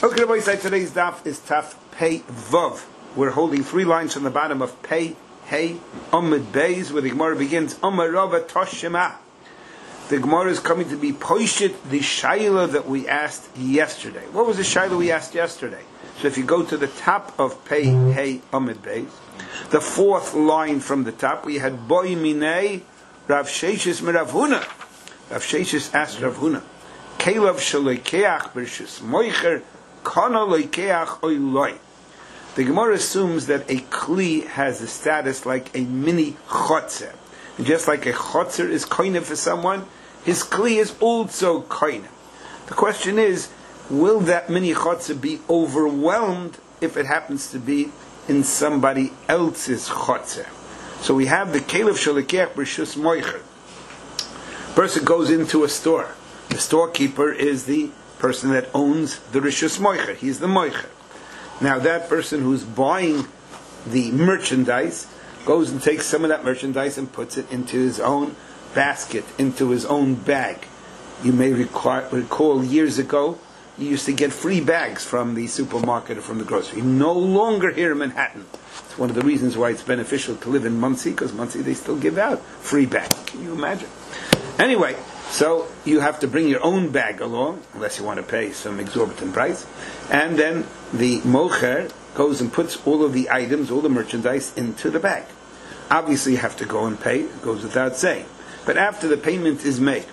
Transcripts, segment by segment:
Okay, Rabbi said today's daf is Taf Pei Vav. We're holding 3 lines from the bottom of Pei Hey Amud Beis, where the Gemara begins Amar Rava Toshima. The Gemara is coming to be Poishit, the Shaila that we asked yesterday. What was the Shaila we asked yesterday? So if you go to the top of Pei Hey Amud Beis, the 4th line from the top, we had Boi Minei Rav Sheshis Merav Huna. Rav Sheshis asked Rav Huna, Kelev Shaloikeach Bershus Moicher Kana Loikeach Oiloi. The Gemara assumes that a kli has a status like a mini chotzer. And just like a chotzer is koine for someone, his kli is also koine. The question is, will that mini chotzer be overwhelmed if it happens to be in somebody else's chotzer? So we have the Kelev Shaloikeach Bershus Moicher. Person goes into a store. The storekeeper is the person that owns the Rishus Moicher. He's the Moicher. Now that person who's buying the merchandise goes and takes some of that merchandise and puts it into his own basket, into his own bag. You may recall years ago, you used to get free bags from the supermarket or from the grocery. No longer here in Manhattan. It's one of the reasons why it's beneficial to live in Monsey, because Monsey they still give out free bags. Can you imagine? Anyway, so you have to bring your own bag along, unless you want to pay some exorbitant price. And then the mocher goes and puts all of the items, all the merchandise into the bag. Obviously you have to go and pay, it goes without saying. But after the payment is made,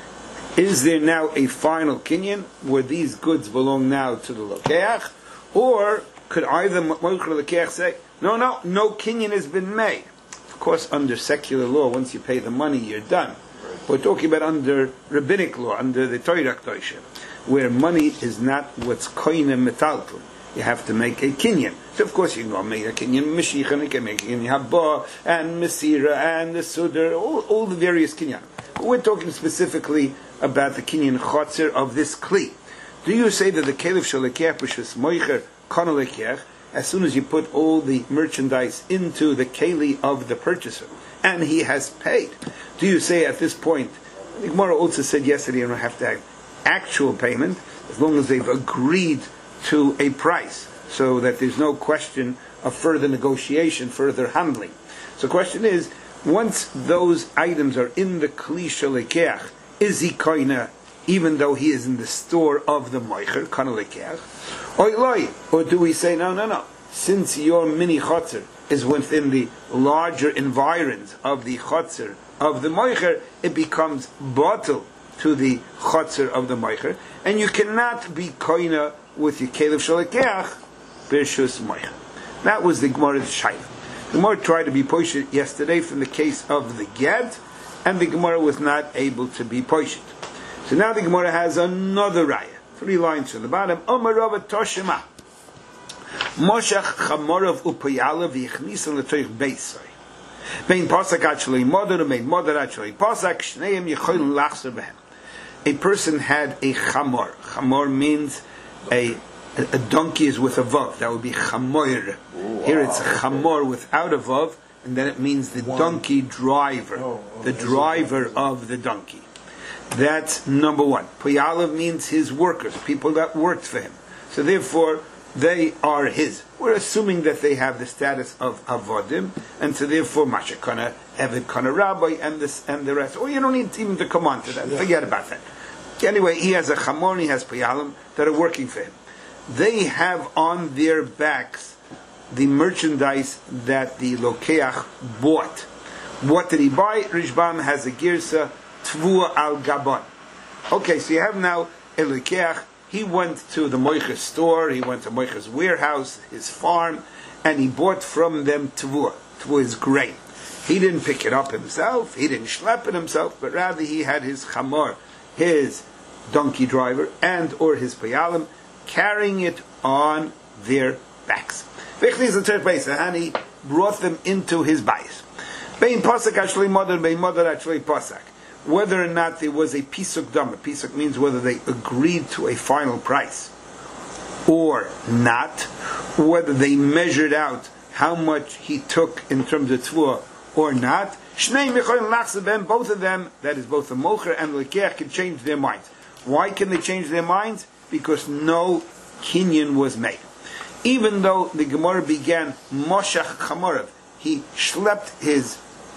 is there now a final kinyan where these goods belong now to the lokeach? Or could either mocher or lokeach say, no kinyan has been made? Of course, under secular law, once you pay the money, you're done. We're talking about under rabbinic law, under the Torah Kedosha, where money is not what's koine metalton. You have to make a kinyan. So of course you can go make a kinyan Mashiach, and you can make a kinyan Haba, and Mesira, and the Sudar, all the various kinyan. But we're talking specifically about the kinyan chotzer of this kli. Do you say that the Kelev Shaloikeach B'Shus Moicher Kana Loikeach, as soon as you put all the merchandise into the keli of the purchaser, and he has paid, do you say at this point, the Gemara also said yesterday, you don't have to have actual payment, as long as they've agreed to a price, so that there's no question of further negotiation, further handling. So the question is, once those items are in the Kli Shaloikeach, is he koine, even though he is in the store of the Moicher, Kana Loikeach, or do we say, no, since your mini chotzer is within the larger environs of the chotzer of the moicher, it becomes bottle to the chotzer of the moicher, and you cannot be koina with your Kelev Shaloikeach Bershus Moicher. That was the Gemara's shaila. The Gemara tried to be poishit yesterday from the case of the get, and the Gemara was not able to be poishit. So now the Gemara has another raya. 3 lines from the bottom. Amar Rava Toshima. Moshach Chamorov Upayala v'Yichnisan l'Toich Beisai. Bein Pasak actually Modar, bein Modar actually Pasak. Shneim Yecholim Lachzer Behem. A person had a Chamor. Chamor means a donkey is with a vav. That would be Chamor. Here it's a Chamor without a vav, and then it means the donkey driver, the driver of the donkey. That's number 1. Payalav means his workers, people that worked for him. So therefore, they are his. We're assuming that they have the status of avodim, and so therefore, Masha Kana, Eved Kana Rabbi, and the rest. Or you don't need even to come on to that. Forget about that. Anyway, he has a chamor, he has payalim that are working for him. They have on their backs the merchandise that the lokeach bought. What did he buy? Rishbam has a girsa tvua al gabon. Okay, so you have now a lokeach. He went to the moicher's store, he went to moicher's warehouse, his farm, and he bought from them tvua. Tvua is grain. He didn't pick it up himself, he didn't schlep it himself, but rather he had his chamor, his donkey driver, and or his payalim, carrying it on their backs. And he brought them into his bayis. Bein pasak actually mother, bein mother actually pasak. Whether or not there was a pisuk dam, pisuk means whether they agreed to a final price or not, whether they measured out how much he took in terms of tvua or not. Both of them, that is both the mocher and the lekeach, can change their minds. Why can they change their minds? Because no kinyan was made. Even though the Gemara began Moshach Chamorav, he schlepped his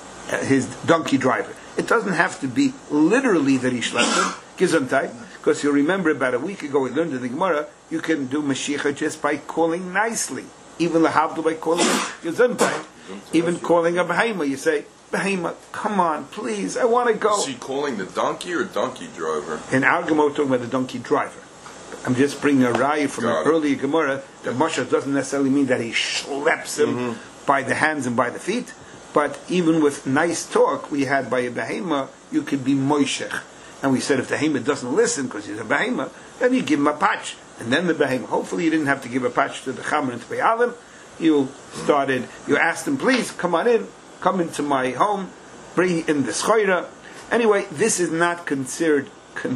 donkey driver. It doesn't have to be literally that he schlepped him, Gesundheit, because you'll remember about a week ago we learned in the Gemara, you can do Mashiach just by calling nicely. Even Lahavdu by calling Gesundheit. Even calling a Behema, you say, Behema, come on, please, I want to go. Is he calling the donkey or donkey driver? In our Gemara, we're talking about the donkey driver. I'm just bringing a raya from an earlier Gemara that Moshe doesn't necessarily mean that he schleps him by the hands and by the feet, but even with nice talk we had by a behema, you could be moishech. And we said if the behema doesn't listen because he's a behema, then you give him a patch. And then the behema, hopefully you didn't have to give a patch to the chamer and to Be'alim. You asked him, please, come on in, come into my home, bring in the schoira. Anyway, this is not considered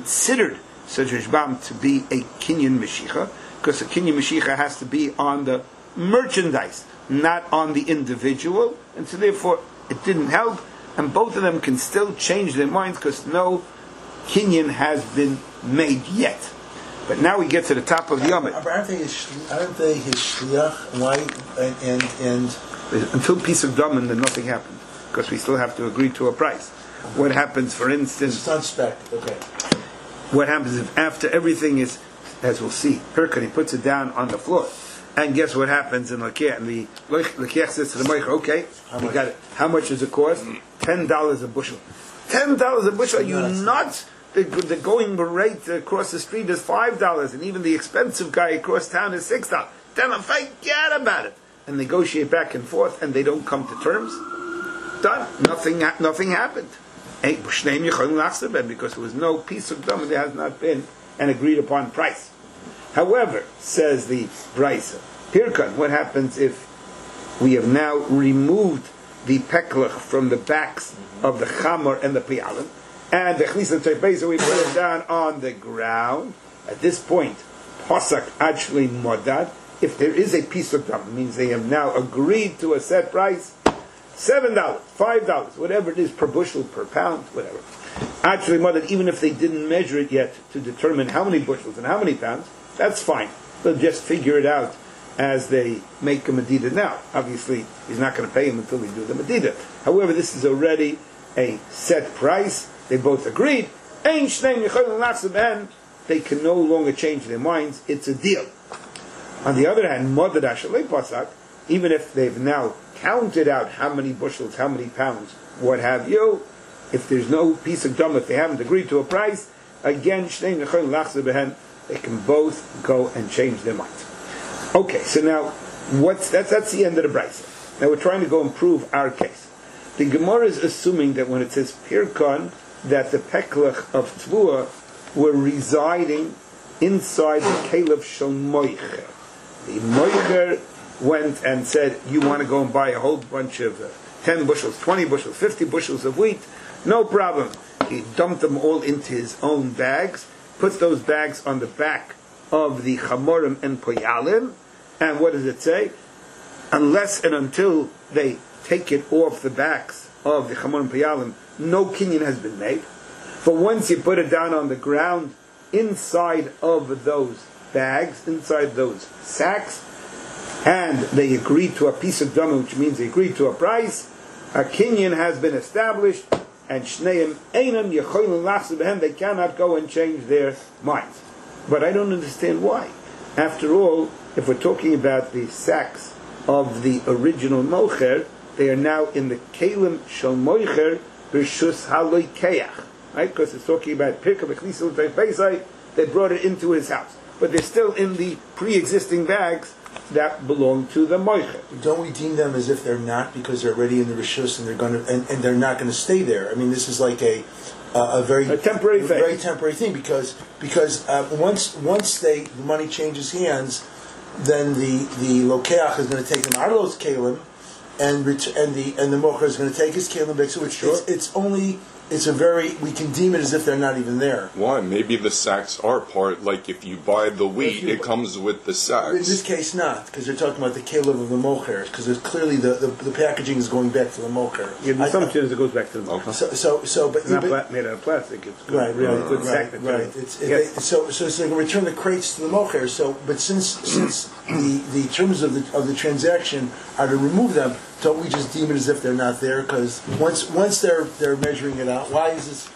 such Rishbam to be a kinyan Mashiach, because a kinyan Mashiach has to be on the merchandise, not on the individual, and so therefore it didn't help, and both of them can still change their minds because no kinyan has been made yet. But now we get to the top of the Yomit. Aren't they his shliach? Why? And until piece of dam, then nothing happened, because we still have to agree to a price. What happens, for instance? It's not spec. Okay. What happens if after everything is, as we'll see, Pirkan, he puts it down on the floor, and guess what happens in Lakiach? And the Lakiach says to the Meicher, okay, you got it. How much does it cost? $10 a bushel. $10 a bushel? Are you nuts? The going rate across the street is $5, and even the expensive guy across town is $6. Tell them, forget about it. And negotiate back and forth, and they don't come to terms. Done. Nothing happened. Because there was no piece of dam, there has not been an agreed upon price. However, says the Brisa, Pirkan, what happens if we have now removed the peklach from the backs of the chamor and the piyalim, and the chlisah teipesa, we put it down on the ground? At this point, posak actually modad, if there is a piece of dam, it means they have now agreed to a set price, $7, $5, whatever it is per bushel, per pound, whatever. Actually, mother, even if they didn't measure it yet to determine how many bushels and how many pounds, that's fine. They'll just figure it out as they make a medida. Now, obviously, he's not going to pay him until they do the medida. However, this is already a set price. They both agreed. They can no longer change their minds. It's a deal. On the other hand, mother dashalei pasak, even if they've now counted out how many bushels, how many pounds, what have you, if there's no piece of dam, if they haven't agreed to a price, again, they can both go and change their minds. Okay, so now, that's the end of the Brisa. Now we're trying to go and prove our case. The Gemara is assuming that when it says Pirkan, that the peklach of Tvua were residing inside the Caleb Shel Moicher. The Moicher went and said, you want to go and buy a whole bunch of 10 bushels, 20 bushels, 50 bushels of wheat? No problem. He dumped them all into his own bags, put those bags on the back of the Chamorim and Poyalim, and what does it say? Unless and until they take it off the backs of the Chamorim and Poyalim, no kinyan has been made. But once you put it down on the ground, inside of those bags, inside those sacks, and they agreed to a piece of dam, which means they agreed to a price, a kinyan has been established, and shneim einam yecholim lachzeh behem, they cannot go and change their minds. But I don't understand why. After all, if we're talking about the sacks of the original mocher, they are now in the kelim shel mocher b'shus haloi keach, right? Because it's talking about pirka b'chnisel teifesai, they brought it into his house, but they're still in the pre-existing bags that belong to the moicher. Don't we deem them as if they're not, because they're already in the rishus and they're going to, and they're not going to stay there? I mean, this is like a very temporary thing. Very temporary thing, because once the money changes hands, then the lokeach is going to take them out of those kalim, and the mocher is going to take his kalim back. So it's only we can deem it as if they're not even there. Why? Maybe the sacks are part, like if you buy the wheat, it comes with the In sacks. this case, not, because they're talking about the kelev of the mocher, because it's clearly the packaging is going back to the mocher. Yeah, the assumption is it goes back to the mocher. But It's not made out of plastic. It's good, right, really good sack right. material. Yes. So they can return the crates to the mocher. So, but since the terms of the transaction are to remove them, don't we just deem it as if they're not there? Because once they're measuring it out, why is this?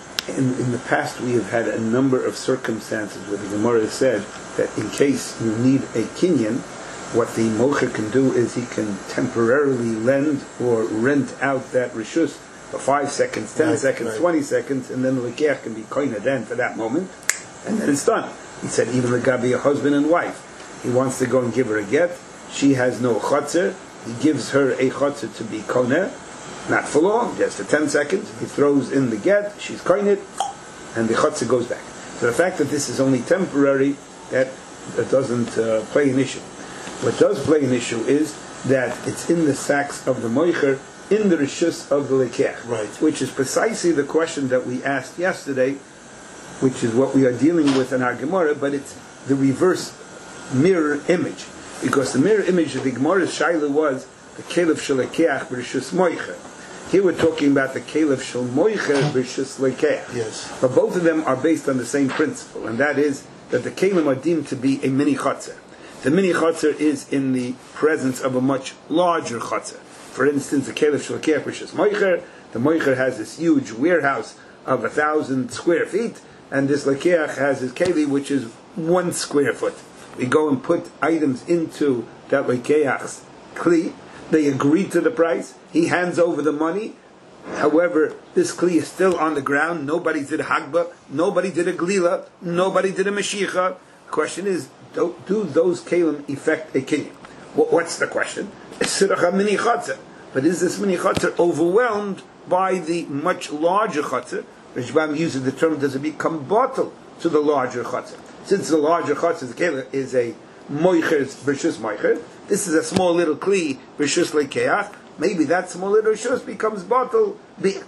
In the past, we have had a number of circumstances where the Gemara said that in case you need a kinyan, what the mocher can do is he can temporarily lend or rent out that rishus for 5 seconds, 10 seconds, 20 seconds, and then the lekeach can be koina then for that moment, and then it's done. He said even the gabi, a husband and wife, he wants to go and give her a get, she has no chotzer, he gives her a chotzer to be koina, not for long, just for 10 seconds. He throws in the get, she's koined, and the chotzer goes back. So the fact that this is only temporary, that doesn't play an issue. What does play an issue is that it's in the sacks of the moicher, in the rishus of the lekeach, right. Which is precisely the question that we asked yesterday, which is what we are dealing with in our Gemara, but it's the reverse mirror image. Because the mirror image of the Gemara's shaila was the kelev shel lekeach b'rishus moicher. Here we're talking about the kelev shel moicher b'rishus lekeach. Yes. But both of them are based on the same principle, and that is that the kelim are deemed to be a mini chotzer. The mini chotzer is in the presence of a much larger chotzer. For instance, the kelev shel lekeach b'rishus moicher, the moicher has this huge warehouse of 1,000 square feet, and this lekeach has his keli, which is 1 square foot. We go and put items into that lekeach's kli. They agree to the price. He hands over the money. However, this kli is still on the ground. Nobody did a hagba. Nobody did a glila. Nobody did a meshicha. The question is, do those kelim affect a kinyan? What's the question? Mini chotzer. But is this mini chotzer overwhelmed by the much larger chotzer? Rishbam uses the term, does it become bottle to the larger chotzer? Since the larger chotzer, the kelim, is a moicher's b'rishus moicher, this is a small little kli b'rishus lekeach. Maybe that small little rishus becomes bottle, the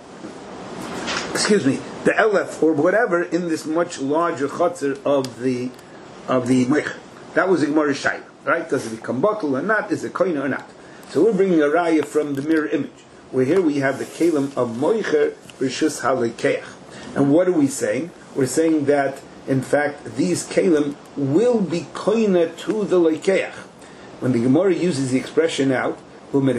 elef or whatever in this much larger chotzer of the moicher. That was the Gemara's shaila, right? Does it become bottle or not? Is it koina or not? So we're bringing a raya from the mirror image, where here we have the kelim of moicher b'rishus halekeach. And what are we saying? We're saying that in fact these kelim will be koina to the lekeach. When the Gemara uses the expression out, he means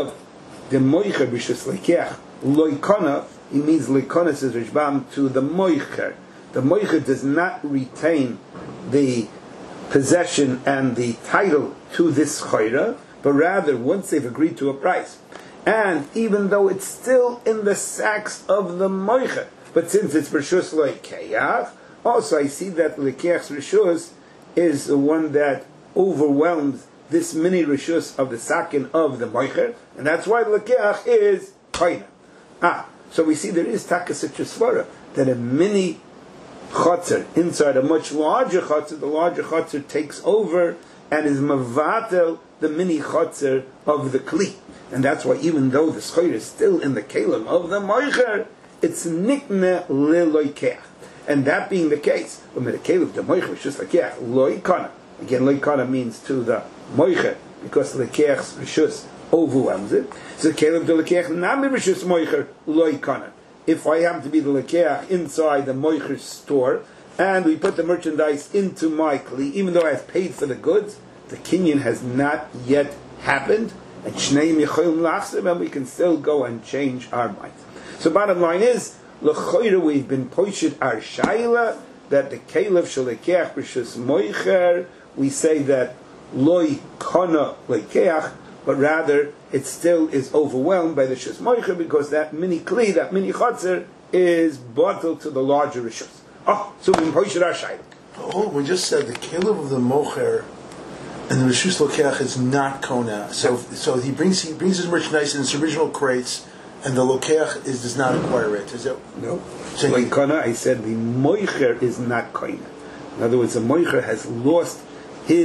leikana, says Rishbam, to the moicher. The moicher does not retain the possession and the title to this chayra, but rather once they've agreed to a price, and even though it's still in the sacks of the moicher, but since it's rishus leikeach, also I see that leikeach's rishus is the one that overwhelms this mini rishus of the sakin of the moicher, and that's why the lekeach is koina. So we see there is takasitra svara that a mini chotzer inside a much larger chotzer, the larger chotzer takes over and is mavatel the mini chotzer of the kli, and that's why even though the schoir is still in the kelim of the moicher, it's nikne leloikeach. And that being the case, when the kelim the moicher is just lekeach loikana. Again, leikana means to the moicher, because the lekeach's rishus overwhelms it. So kelim the lekeach nami rishus moicher loikana. If I happen to be the lekeach inside the moicher's store, and we put the merchandise into my kli, even though I've paid for the goods, the kinyan has not yet happened, and shneim yicholim lachsim, and we can still go and change our minds. So bottom line is, l'choyre we've been poished our shaila, that the kelev shel lekeach rishus moicher, we say that loy kana lekeach, but rather it still is overwhelmed by the shus moicher, because that mini kli, that mini chotzer, is bottled to the larger rishus. So we poished our shaila. Oh, we just said the kelev of the mocher and the rishus lekeach is not kona. So he brings his merchandise in its original crates, and the lekeach does not acquire it. Is it? No. So like kana, I said the moicher is not koina. In other words, the moicher has lost his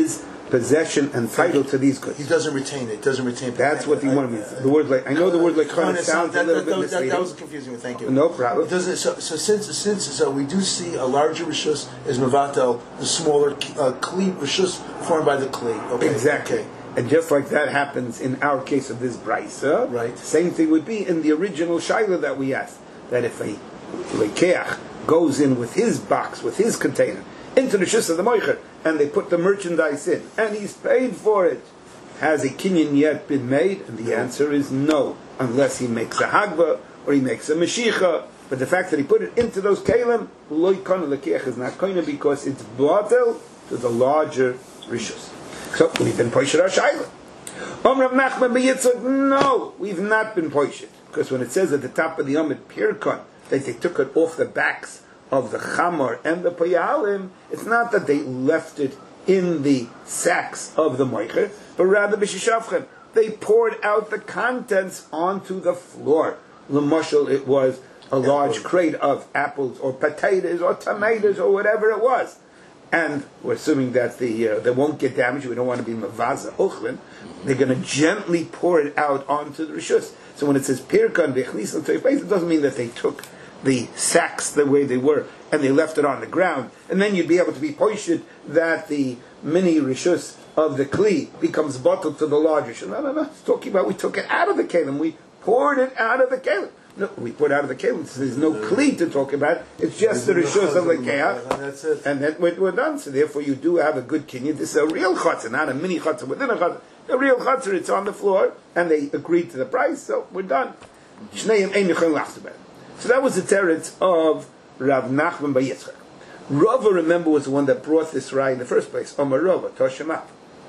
possession and title to these goods. He doesn't retain it. Doesn't retain. That's what he wanted me. The word like I know the word like kind of sounds a little bit misleading. That was confusing. Thank you. No problem. It doesn't. So since we do see a larger rishus is mevatel, the smaller kli rishus formed by the kli. Okay. Exactly. Okay. And just like that happens in our case of this brisa, Right. Same thing would be in the original shaila that we asked. That if a lekeach goes in with his box, with his container, into the shus of the moicher, and they put the merchandise in, and he's paid for it, has a kinyan yet been made? And the answer is no, unless he makes a hagba or he makes a meshicha. But the fact that he put it into those kalim, loy kana lekeach is not koina because it's batel to the larger rishus. So we've been poished our shaila. Rav Nachman ben Yitzchak, no, we've not been poished. Because when it says at the top of the Amid Pirkon that they took it off the backs of the Chamor and the Payalim, it's not that they left it in the sacks of the Moicher, but rather B'Shishafchen. They poured out the contents onto the floor. L'mashal, it was a large crate of apples or potatoes or tomatoes or whatever it was. And we're assuming that they won't get damaged. We don't want to be mavaza ochlin. They're going to gently pour it out onto the rishus. So when it says pirkan v'chnisel teifes, it doesn't mean that they took the sacks the way they were and they left it on the ground. And then you'd be able to be poished that the mini rishus of the kli becomes bottled to the larger rishus. No. It's talking about we took it out of the kelim. We poured it out of the kelim. No, we put out of the kelim. So there's no kli to talk about. It's just the rishus of the keach, and that's it. And then we're done. So therefore, you do have a good kinyan. This is a real chutzah, not a mini chutzah within a chutzah. A real chutzah. It's on the floor, and they agreed to the price. So we're done. Shneim ein yechol lachzubel. So that was the teretz of Rav Nachman ben Yitzchak. Rava, remember, was the one that brought this raya in the first place. Omar Rava, Toshema.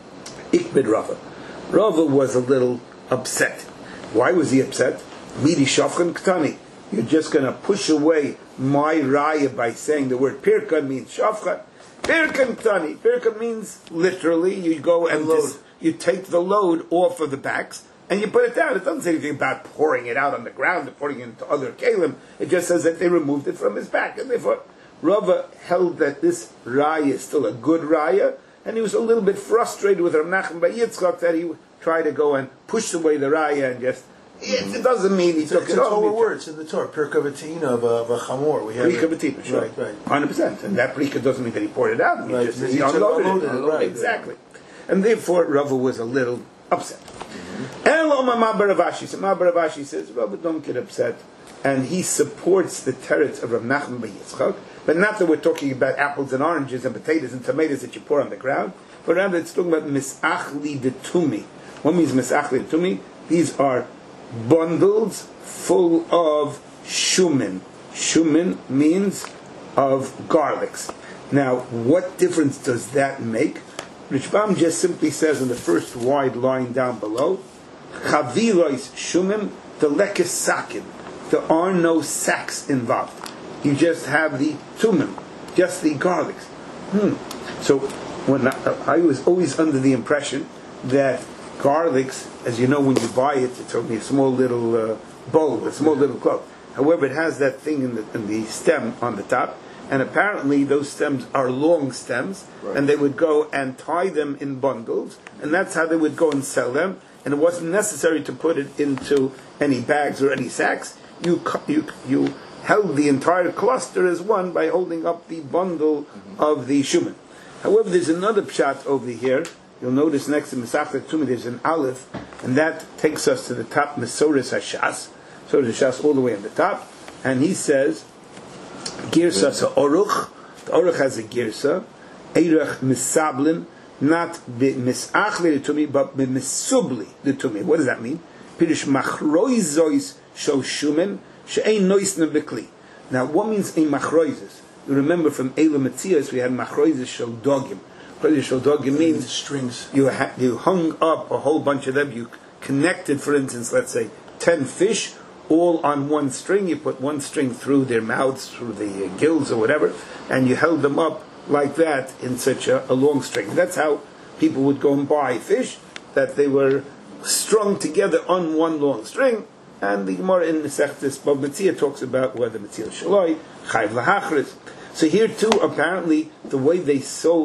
Ikbid Rava. Rava was a little upset. Why was he upset? Midi shafchen ktani. You're just going to push away my raya by saying the word pirkan means shafchen. Pirkan ktani. Pirkan means literally you go and you take the load off of the backs and you put it down. It doesn't say anything about pouring it out on the ground or pouring it into other kalim. It just says that they removed it from his back. And therefore, Rava held that this raya is still a good raya, and he was a little bit frustrated with Rav Nachman ben Yitzchak that he tried to go and push away the raya and just. It doesn't mean he took it off. It's words in the Torah. Pirka v'tina of a chamor. We have Prika v'tina, sure. Right. 100%. And that prika doesn't mean that he poured it out. Right. He unloaded it. Right. Exactly. And therefore, Rava was a little upset. Elo Ma'bar Ravashi. So Ma'bar Ravashi says, Rava, don't get upset. And he supports the teretz of Rav Nachman ben Yitzchak. But not that we're talking about apples and oranges and potatoes and tomatoes that you pour on the ground. But rather it's talking about misachli de tumi. What means misachli de tumi? These are bundles full of shumin. Shumin means of garlics. Now, what difference does that make? Rishbam just simply says in the first wide line down below, Chavilois shumim delekes sakin. There are no sacks involved. You just have the tumim, just the garlics. So when I was always under the impression that garlics, as you know, when you buy it, it's only a small little bowl, a small little clove. However, it has that thing in the stem on the top, and apparently those stems are long stems, and they would go and tie them in bundles, and that's how they would go and sell them. And it wasn't necessary to put it into any bags or any sacks. You held the entire cluster as one by holding up the bundle of the shuman. However, there's another pshat over here. You'll notice next to Mesachlet Tumi there's an aleph, and that takes us to the top, Mesoris HaShas. Mesoris HaShas all the way on the top. And he says, Girsa Sa'oruch. The Oruch has a Girsa. Eirach Misablin. Not Misachle the Tumi, but Misubli the Tumi. What does that mean? Pirish Machroizois Shal Shumen. She'ein Noisna Bikli. Now, what means a Machroizis? You remember from Eila Metzias we had Machroizis Shal Dogim. It means strings. You hung up a whole bunch of them. You connected, for instance, let's say 10 fish all on one string. You put one string through their mouths, through the gills or whatever, and you held them up like that in such a long string. That's how people would go and buy fish, that they were strung together on one long string. And the Gemara in Mesechtes Bava Metzia talks about whether Metzil Shaloi, Chayv Lahachris. So here too, apparently, the way they sold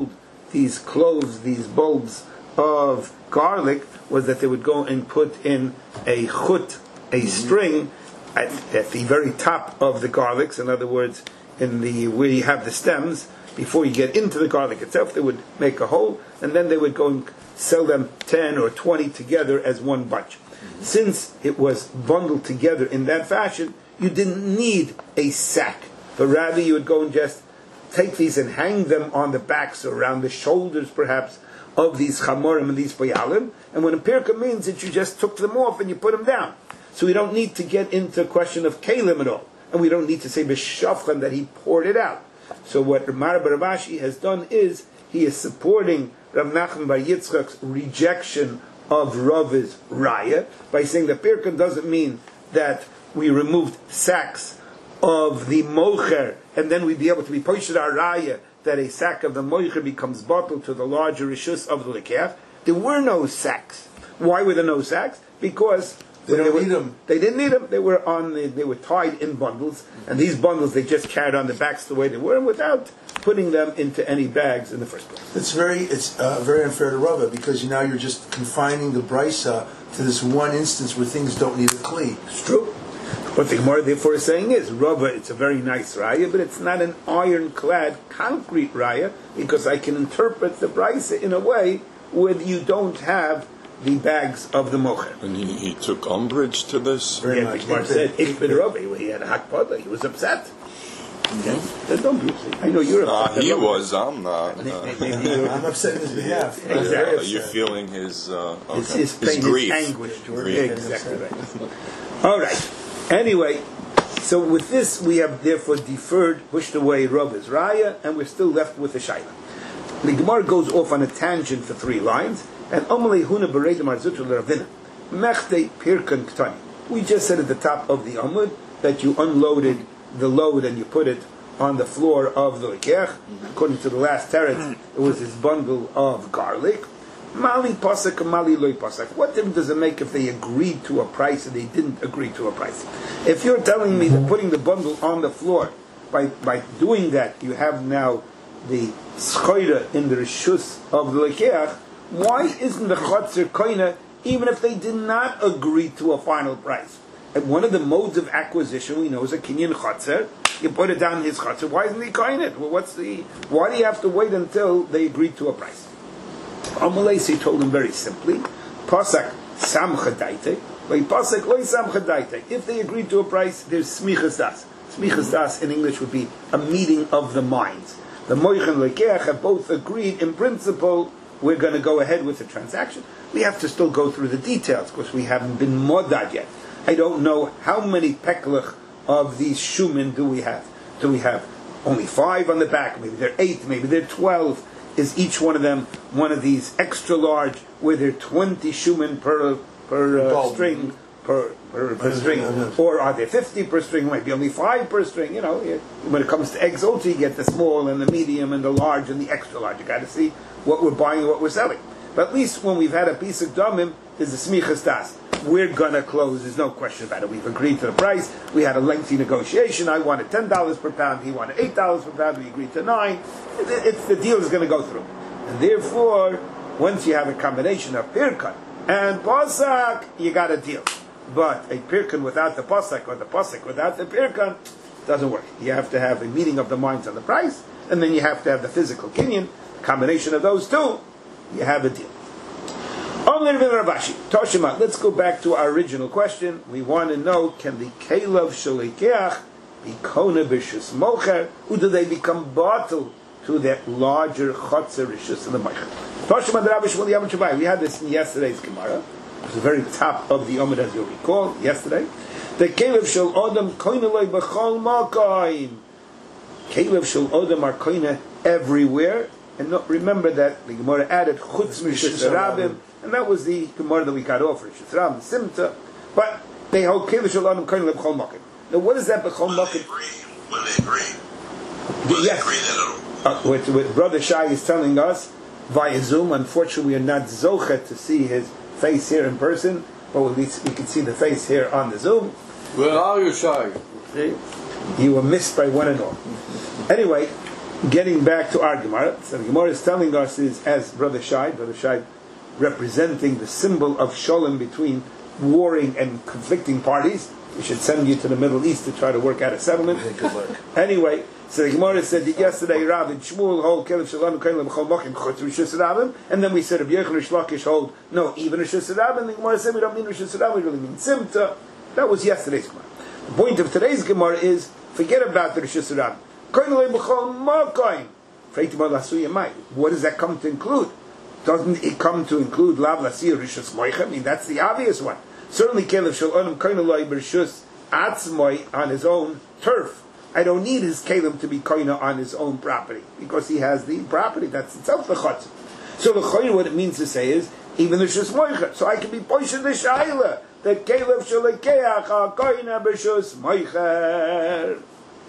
these cloves, these bulbs of garlic, was that they would go and put in a chut, a string, at the very top of the garlics. In other words, in the where you have the stems, before you get into the garlic itself, they would make a hole, and then they would go and sell them 10 or 20 together as one bunch. Since it was bundled together in that fashion, you didn't need a sack, but rather you would go and just take these and hang them on the backs or around the shoulders, perhaps, of these chamorim and these bayalim. And when a pirka means that you just took them off and you put them down. So we don't need to get into a question of kalim at all, and we don't need to say b'shavchan that he poured it out. So what Ramar bar Abashi has done is he is supporting Rav Nachman bar Yitzchak's rejection of Rav's raya by saying that pirka doesn't mean that we removed sacks of the mocher and then we'd be able to be poshed our raya that a sack of the mocher becomes bottled to the larger rishus of the lekech. There were no sacks. Why were there no sacks? Because they didn't need them. They didn't need them. They were tied in bundles, and these bundles they just carried on the backs the way they were, without putting them into any bags in the first place. It's very unfair to Rava, because now you're just confining the brisa to this one instance where things don't need a kli. It's true. What the Gemara therefore is saying is, Rava, it's a very nice raya, but it's not an ironclad, concrete raya, because I can interpret the brisa in a way where you don't have the bags of the mocher. And he took umbrage to this? Very Yeah, much. the Gemara said, Ich bin Rava, he had a hakpada, he was upset. Okay? Then don't be upset. I know you're upset. He was, I'm not. I'm upset on his behalf. Exactly. You're feeling his His pain, grief. his anguish. Grief. Exactly right. All right. Anyway, so with this we have therefore pushed away Rava's raya, and we're still left with the shaila. The Gemara goes off on a tangent for 3 lines, and Amalei Huna Bereidim Arzutu L'Ravina Mechte Pirkan Ktani. We just said at the top of the Amud that you unloaded the load and you put it on the floor of the lekech. According to the last teretz, it was this bundle of garlic. Mali pasak and mali loy pasak. What difference does it make if they agreed to a price and they didn't agree to a price? If you're telling me that putting the bundle on the floor, by doing that, you have now the schoira in the rishus of the lekech, why isn't the chotzer koina even if they did not agree to a final price? And one of the modes of acquisition we know is a kinyan chotzer. You put it down in his chotzer. Why isn't he koinit? Well, why do you have to wait until they agree to a price? Amalesi told him very simply, Pasak sam chadaite, Pasak loy sam chadaite. If they agree to a price, there's smichas das. Smichas das in English would be a meeting of the minds. The moich and lekech have both agreed in principle. We're going to go ahead with the transaction. We have to still go through the details because we haven't been modad yet. I don't know how many peklach of these shumin do we have. Do we have only 5 on the back? Maybe they're 8. Maybe they're 12. Is each one of them one of these extra large, where there are 20 shumin per string, per string, or are there 50 per string? Maybe only 5 per string. You know, when it comes to eggs, also you get the small and the medium and the large and the extra large. You got to see what we're buying and what we're selling. But at least when we've had a piece of damim, there's a smichas das. We're gonna close. There's no question about it. We've agreed to the price. We had a lengthy negotiation. I wanted $10 per pound. He wanted $8 per pound. We agreed to 9. The deal is going to go through. And therefore, once you have a combination of pirkan and pasak, you got a deal. But a pirkan without the pasak or the pasak without the pirkan doesn't work. You have to have a meeting of the minds on the price, and then you have to have the physical kinyan. Combination of those two, you have a deal. Let's go back to our original question. We want to know, can the kelav shalikeach be kona b'shus mocher, or do they become bottled to that larger chotzer rishus in the mocher? We had this in yesterday's Gemara. It was the very top of the Amud, as you'll recall, yesterday. The kelav shel odam koina loy b'chol makoim. Kelav shel odam are koina everywhere. And remember that the Gemara added chutz mishus rabim, and that was the Gemara that we got off for Shitram, Simta. But they hold kelav shel odam koina loy b'chol makoim. Now, what is that b'chol makoim? Will they agree? Yes. What Brother Shai is telling us via Zoom. Unfortunately, we are not zochet to see his face here in person, but at least we can see the face here on the Zoom. Where are you, Shai? See? You were missed by one and all. Anyway, getting back to our Gemara, so the Gemara is telling us is as Brother Shai representing the symbol of shalom between warring and conflicting parties. We should send you to the Middle East to try to work out a settlement. Good luck. Anyway, so the Gemara said that yesterday Rav and Shmuel hold Kelev Shalom Kelev B'chol Mokim Chutz Rishus Rabim, and then we said Rabbi Yochanan Rish Lakish hold no, even Rishus Rabim. And the Gemara said we don't mean Rishus Rabim, we really mean Simta. That was yesterday's Gemara. The point of today's Gemara is forget about the Rishus Rabim. Kelev B'chol Mokim. What does that come to include? Doesn't it come to include Lav Lasir Rishus Moichem? I mean, that's the obvious one. Certainly, Kelev Shalom Koineloi B'Rishus Atzmoi on his own turf. I don't need his Kalem to be Koina on his own property because he has the property that's itself the Chutz. So the Choyr, what it means to say is even the Rishus Moichem. So I can be Poisha the Shaila that Kelev Shalekeach Koina B'Rishus Moichem.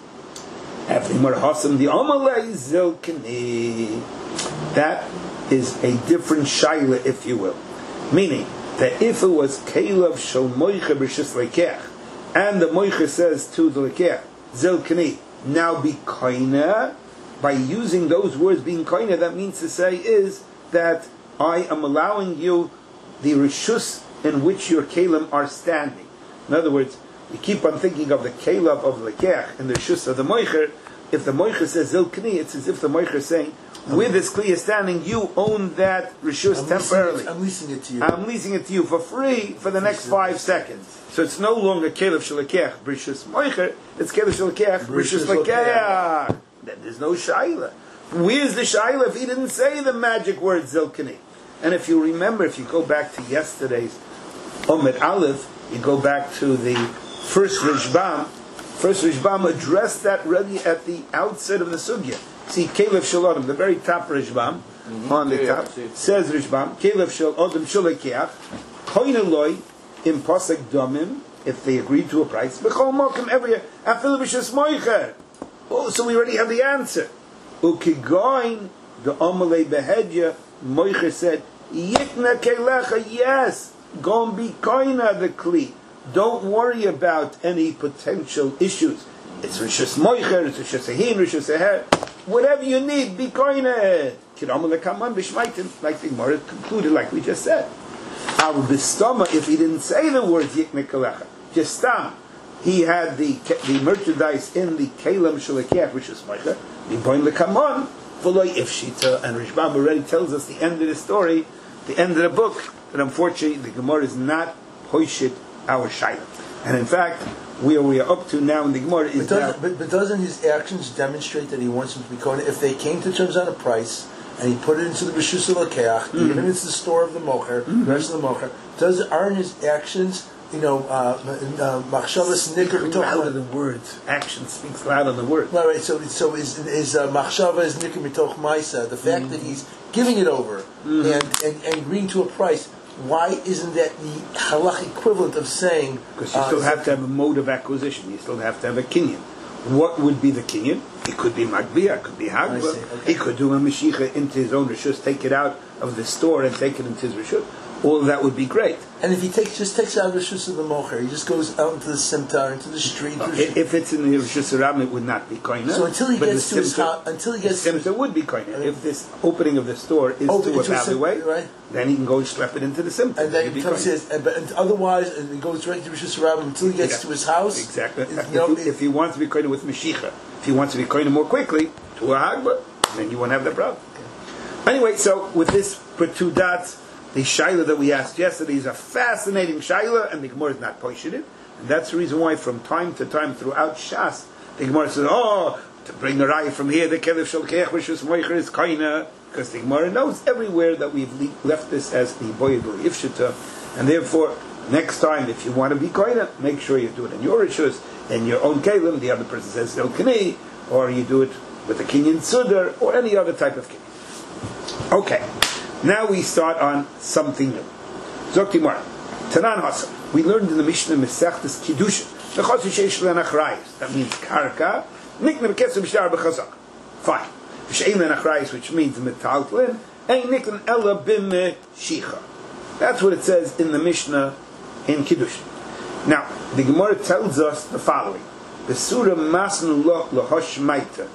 After the Hasam the Amalei Zilkani. That is a different shaila, if you will. Meaning that if it was Kelev Shal Moiche B'Rishus Lekeach, and the Moiche says to the Lekeach, Zilkani, now be koina, by using those words being koina, that means to say is that I am allowing you the Rishus in which your Kalem are standing. In other words, you keep on thinking of the Kelev of Lekeach and the Rishus of the Moiche. If the Moiche says Zilkani, it's as if the Moiche is saying, with this Kli standing, you own that Rishus temporarily. I'm leasing it to you. I'm leasing it to you for free for the next 5 seconds. So it's no longer Kelev Shalekech Rishus Moicher, it's Kelev Shalekech Rishus Lekeach. There's no Shaila. Where's the Shaila if he didn't say the magic word Zilkani? And if you remember, if you go back to yesterday's Omed Aleph, you go back to the first Rishbam addressed that really at the outset of the Sugya. See, Kelev Shalom, the very top Rishbam, on the top, says Rishbam, Kelev Shalom Shalekeach, Koineloi, in Pasek Domim, if they agree to a price, B'chol Mokim every year, Afil B'Shus Moicher. Oh, so we already have the answer. Ukigoin, the Omalei Behedya, Moicher said, Yikna Kelecha, yes, go and be Koina the Kli. Don't worry about any potential issues. It's Rishus Moicher, it's Rishus Ahin, Rishus Aher. Whatever you need, be koine. Like the Gemara concluded, like we just said. Al bistama, if he didn't say the words yikne kalecha, just stam, he had the merchandise in the Kalem Shalekech, which is Moicher, the boin lekamon, v'loy ifshita, and Rishbam already tells us the end of the story, the end of the book, that unfortunately the Gemara is not hoishit our shayla. And in fact, where we are up to now in the Gemara is but doesn't his actions demonstrate that he wants him to be kohen? If they came to terms on a price and he put it into the Rishus Lekeach, even into the store of the Mocher, the rest of the Mocher, aren't his actions, machshavas nikr louder than words? Action speaks louder than words. Right. So is machshava is nikr mitoch ma'isa? The fact that he's giving it over and agreeing to a price. Why isn't that the halach equivalent of saying? Because you still have to have a mode of acquisition. You still have to have a kinyan. What would be the kinyan? It could be magbia, it could be hagba. Okay. He could do a meshicha into his own rishus, take it out of the store and take it into his rishus. All of that would be great. And if he just takes out the rishus of the mocher, he just goes out into the simtar, into the street. If it's in the rishus of it would not be koina. So until he gets to his house, the simtar would be koina. If this opening of the store is to a alleyway, right, then he can go and schlep it into the simtar. And then he says, but otherwise, he goes right to rishus rabbim until he gets to his house. Exactly. If he wants to be koina with meshicha, if he wants to be koina more quickly to a hagba, then you won't have that problem. Okay. Anyway, so with this, put 2 dots. The shaila that we asked yesterday is a fascinating shaila, and the Gemara is not poishing it. And that's the reason why from time to time throughout Shas, the Gemara says, to bring a raya from here, the Kelev Shalkeach Rishus Moicher is koina, because the Gemara knows everywhere that we've left this as the boyed ifshita, and therefore, next time, if you want to be koina, make sure you do it in your rishus, in your own kelim, the other person says Zilkani, or you do it with a kinyan sudar, or any other type of kinyan. Okay. Now we start on something new. Zoktimar, Tanan Hasam. We learned in the Mishnah Mesechtes Kiddushin. That means karka. Niknem kesem shtar b'chazak. Fine. V'shein lenachrayis, which means metaltlin. Ein niknem ella bim shicha. That's what it says in the Mishnah in Kiddushin. Now the Gemara tells us the following: the Surah Masnu Loch LaHosh Maita.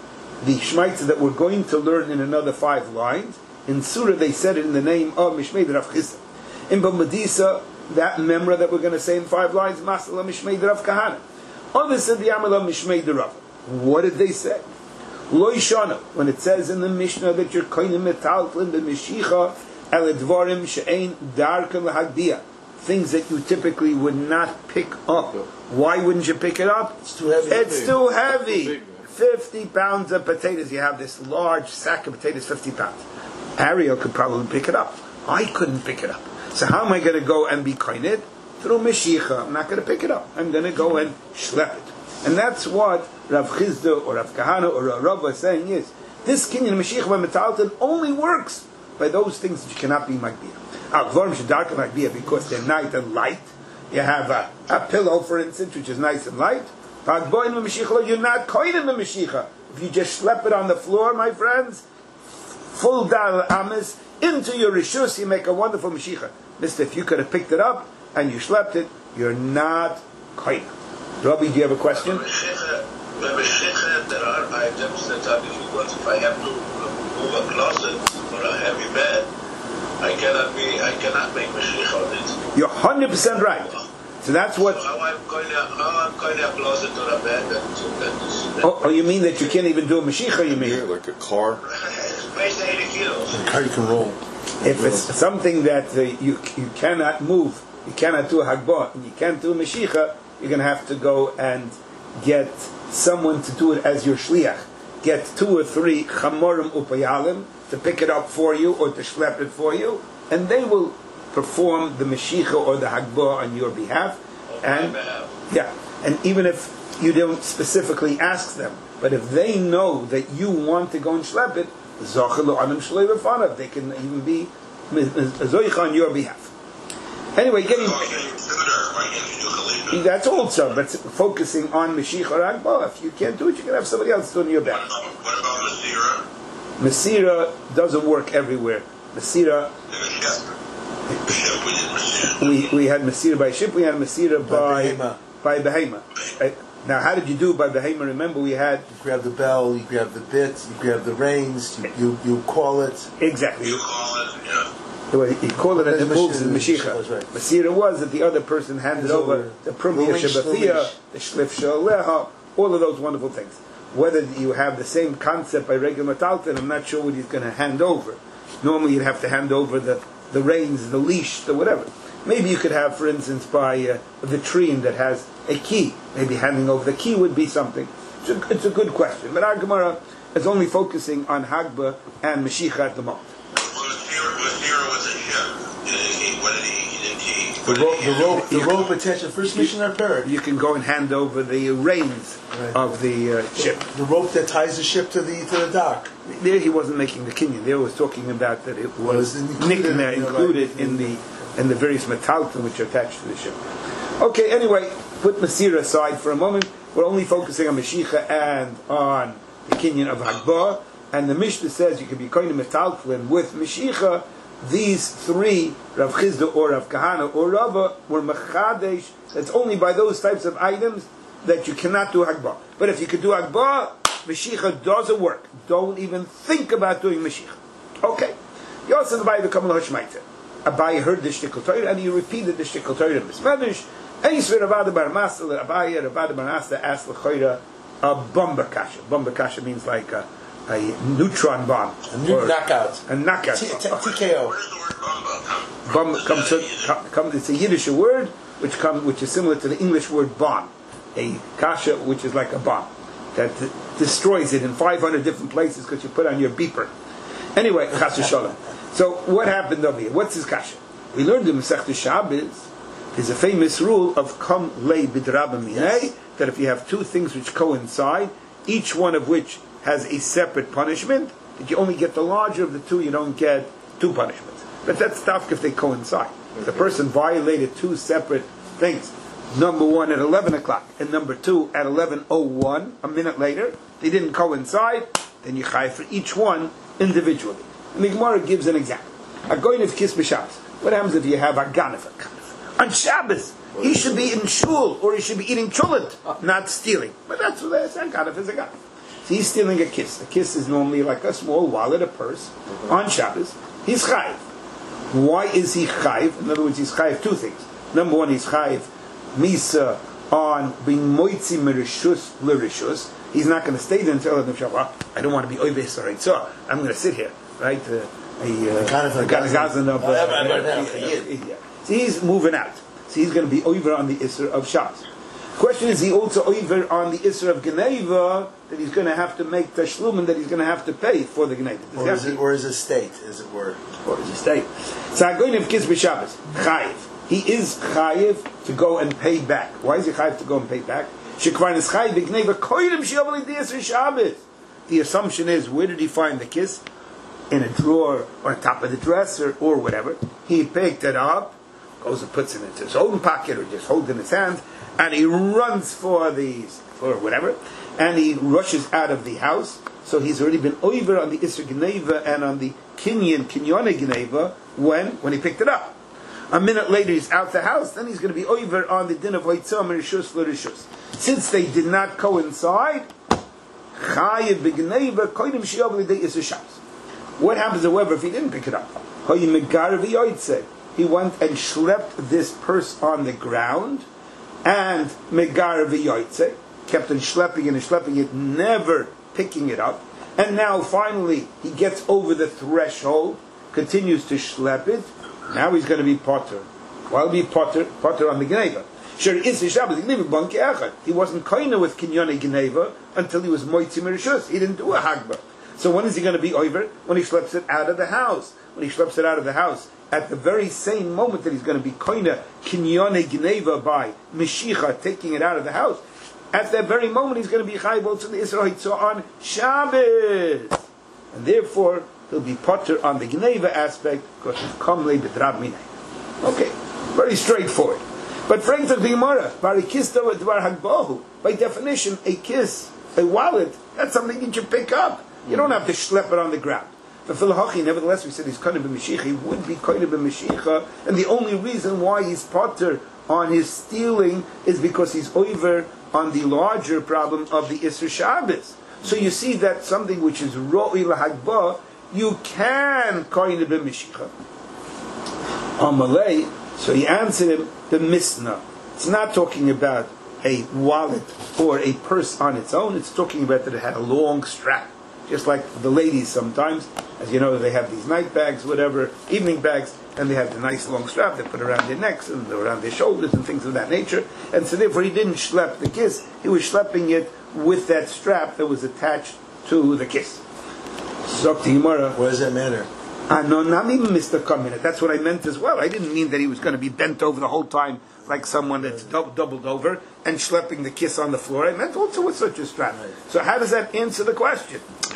the Shmaitza that we're going to learn in another 5 lines. In Surah they said it in the name of Mishmei Rav Chisda. In Bamedisa, that memra that we're going to say in 5 lines, Masala Mishmei Rav Kahana. Others said the Amala Mishmei Rav. What did they say? Lo Yishana, when it says in the Mishnah that you're koinim metaltlin b'mishicha el dvarim she'ein darkan l'hagdiya, things that you typically would not pick up. Why wouldn't you pick it up? It's too heavy. It's too heavy. 50 pounds of potatoes. You have this large sack of potatoes, 50 pounds. Ariel could probably pick it up. I couldn't pick it up. So how am I going to go and be koined? Through Meshicha. I'm not going to pick it up. I'm going to go and schlep it. And that's what Rav Chisda or Rav Kahana or Rav was saying is, this kinyan Meshicha by Metalton only works by those things that you cannot be Magbiyah. Al-Gvarim Shadarka Magbiyah, because they're nice and light. You have a pillow, for instance, which is nice and light. You're not koined in the Meshicha. If you just schlep it on the floor, my friends, full dal amis, into your rishus, you make a wonderful Meshicha. Mister, if you could have picked it up and you schlepped it, you're not koined. Rabbi, do you have a question? The Meshicha, there are items that are difficult. If I have to move a closet or a heavy bed, I cannot make Meshicha on it. You're 100% right. So that's what. So how I'm going to a closet or a bed that Oh, you mean that you can't even do a Meshicha, you mean? Yeah, like a car. It weighs 80 kilos. How you can roll. If it's something that you cannot move, you cannot do a Hagbah, and you can't do a Meshicha, you're going to have to go and get someone to do it as your shliach. Get 2 or 3 chamorim upayalim to pick it up for you or to schlep it for you, and they will perform the Meshicha or the Hagbah on your behalf. And yeah, and even if you don't specifically ask them, but if they know that you want to go and schlep it, they can even be zoich on your behalf. Anyway, getting that's also, but focusing on Mashiach or Hagbah. If you can't do it, you can have somebody else doing your back. What about Masira? Masira doesn't work everywhere. Masira, we had Masira by ship, we had Masira by Behema. Now, how did you do it by Behema? Remember, we had... You grab the bell, you grab the bit, you grab the reins, you call it. Exactly. You call it, yeah. You call it and it moves in Mashiach. Right. Masira was that the other person handed over the Prumya Shabbathia, the Shlif Shaleha, all of those wonderful things. Whether you have the same concept by regular Metalton, I'm not sure what he's going to hand over. Normally you'd have to hand over the reins, the leash, the whatever. Maybe you could have, for instance, by the tree that has a key. Maybe handing over the key would be something. It's a good question. But our Gemara is only focusing on Hagbah and Mashiach at the moment. The rope attached to the first missionary parrot. You can go and hand over the reins of the ship. The rope that ties the ship to the dock. There he wasn't making the kinyan. There was talking about that it was included in the various metalton which are attached to the ship. Okay, anyway, put Masira aside for a moment. We're only focusing on Mashiach and on the kinyan of Hagbah. And the Mishnah says you can be koine metalton with Mashiach. These 3, Rav Chisda or Rav Kahana or Rava, were mechadesh. It's only by those types of items that you cannot do Hagbah. But if you could do Hagbah, Mashiach doesn't work. Don't even think about doing Mashiach. Okay. Yosef Abaye become a Hashmaita. Abaye heard the Shtikal Torah and he repeated the Shtikal Torah in Bismadish. And he said, Ravada Bar Masa, Abaye, Ravada Bar Masa asked L'choira a bomba kasha. Bomba kasha means like a neutron bomb. A knockout. A knockout. TKO. Where's the word bomba? Bomb it's a Yiddish word which is similar to the English word bomb. A kasha which is like a bomb that destroys it in 500 different places because you put on your beeper. Anyway, chas v'shalom. So what happened over here? What's his kasha? We learned in Masechta Shabbos. There's a famous rule of kam lei bidraba minei, that if you have 2 things which coincide, each one of which has a separate punishment, that you only get the larger of the 2, you don't get 2 punishments. But that's tough if they coincide. If the person violated 2 separate things, number 1 at 11 o'clock and number 2 at 11:01, a minute later, they didn't coincide, then you chai for each one individually. And the Gemara gives an example. A goynev kis b'Shabbos. What happens if you have a ganef? On Shabbos, he should be in shul or he should be eating chulet, not stealing. But that's what a ganef is a ganef. So he's stealing a kiss. A kiss is normally like a small wallet, a purse, on Shabbos. He's chayiv. Why is he chayiv? In other words, he's chayiv two things. Number one, he's chayiv misa on being moitzi merishus l'rishus. He's not going to stay there until the Shabbat. I don't want to be oives or so I'm going to sit here, right? So he's moving out. So he's going to be over on the Isser of Shabbos. Question is, he also over on the Isser of Geneva that he's going to have to make Tashlumin, that he's going to have to pay for the Geneva. Or his estate, as it were. Or his estate. So I'm going to kiss b'Shabbos. Chayiv. He is chayiv to go and pay back. Why is he chayiv to go and pay back? Shekvar is chayiv b'Geneva koydem she'avli d'Isser Shabbos. The assumption is, where did he find the kiss? In a drawer or on top of the dresser or whatever. He picked it up, goes and puts it into his own pocket or just holds it in his hand, and he runs for whatever, and he rushes out of the house. So he's already been over on the Isser Geneva and on the Kinyone Geneva when he picked it up. A minute later he's out the house, then he's going to be over on the din of Hoitzah Merishus L'Rishus. Since they did not coincide, Chayiv b'Geneva koydem she'avli d'Isser Shabbos. What happens, however, if he didn't pick it up? He went and schlepped this purse on the ground, and megar v'yoytze, kept on schlepping it, never picking it up, and now finally he gets over the threshold, continues to schlepp it. Now he's going to be potter. Well, he'll be potter on the Geneva. Sure, Isser Shabbos he wasn't koine with Kinyone Geneva until he was moitzi merishus. He didn't do a hagbah. So when is he going to be over? When he schleps it out of the house. When he schleps it out of the house, at the very same moment that he's going to be koine Kinyone Geneva by Meshicha, taking it out of the house, at that very moment he's going to be chayv to the Isra Hitzah on Shabbos. And therefore, he'll be potter on the Geneva aspect, because it's kamlei b'drab minay. Okay, very straightforward. But frankly, the Gemara, barikista dvar hagbahu, by definition, a kiss, a wallet, that's something that you pick up. You don't have to schlep it on the ground. But Philahachi, nevertheless, we said he's kind of a Mashiach. He would be kind of a Mashiach, and the only reason why he's potter on his stealing is because he's over on the larger problem of the Isser Shabbos. So you see that something which is ro'i lahagba, you can kind of be Mashiach. Amalei, so he answered him the Misna. It's not talking about a wallet or a purse on its own. It's talking about that it had a long strap. Just like the ladies sometimes, as you know, they have these night bags, whatever, evening bags, and they have the nice long strap they put around their necks and around their shoulders and things of that nature. And so therefore he didn't schlep the kiss, he was schlepping it with that strap that was attached to the kiss. What does that matter? That's what I meant as well. I didn't mean that he was going to be bent over the whole time like someone that's doubled over and schlepping the kiss on the floor. I meant also with such a strap. Right. So how does that answer the question?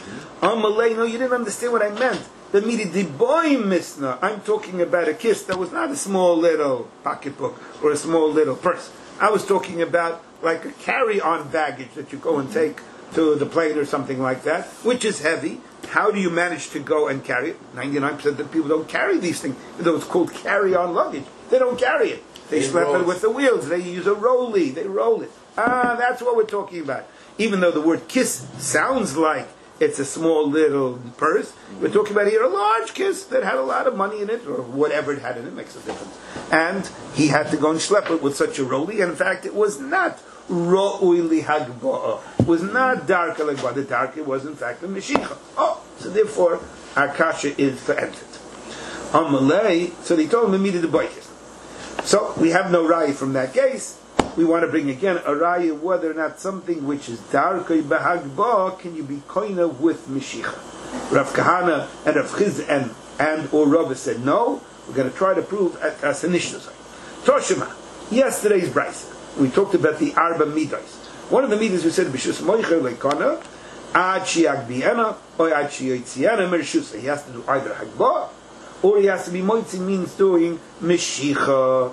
No, you didn't understand what I meant. The midi boy misna. I'm talking about a kiss that was not a small little pocketbook or a small little purse. I was talking about like a carry-on baggage that you go and take to the plane or something like that, which is heavy. How do you manage to go and carry it? 99% of the people don't carry these things. Though it's called carry-on luggage. They don't carry it. They slap it with the wheels. They use a rollie. They roll it. That's what we're talking about. Even though the word kiss sounds like it's a small little purse, we're talking about here a large kiss that had a lot of money in it, or whatever it had in it, makes a difference. And he had to go and schlep it with such a rollie, and in fact it was not ro'ui lihagba'ah. It was not dark like the dark, it was in fact a meshicha. So therefore, our kasha is ve'entet. Amalei, so they told him immediately the boykis. So we have no raya from that case. We want to bring again a raya whether or not something which is darkei behagba can you be koina with meshicha. Rav Kahana and Rav Chiz and or Rav said no. We're going to try to prove at Asanishnosai. Toshima, yesterday's brisa we talked about the arba midos. One of the midos we said b'shus moicher leikana ad shiag biena or ad shiyotziana mershus. He has to do either hagba or he has to be moitzi, means doing meshicha.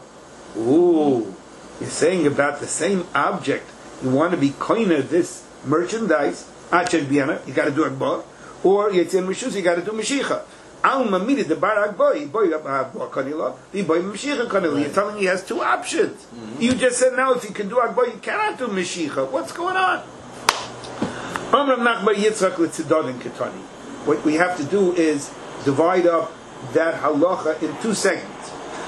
Ooh, you're saying about the same object. You want to be koina this merchandise. Achad biana, you got to do agba, or yitzin meshus, you got to do meshicha. Alma midi the bar agba, boy kanila, the boy meshicha kanila. You're telling he has two options. You just said now if you can do agba, you cannot do meshicha. What's going on? What we have to do is divide up that halacha in two segments.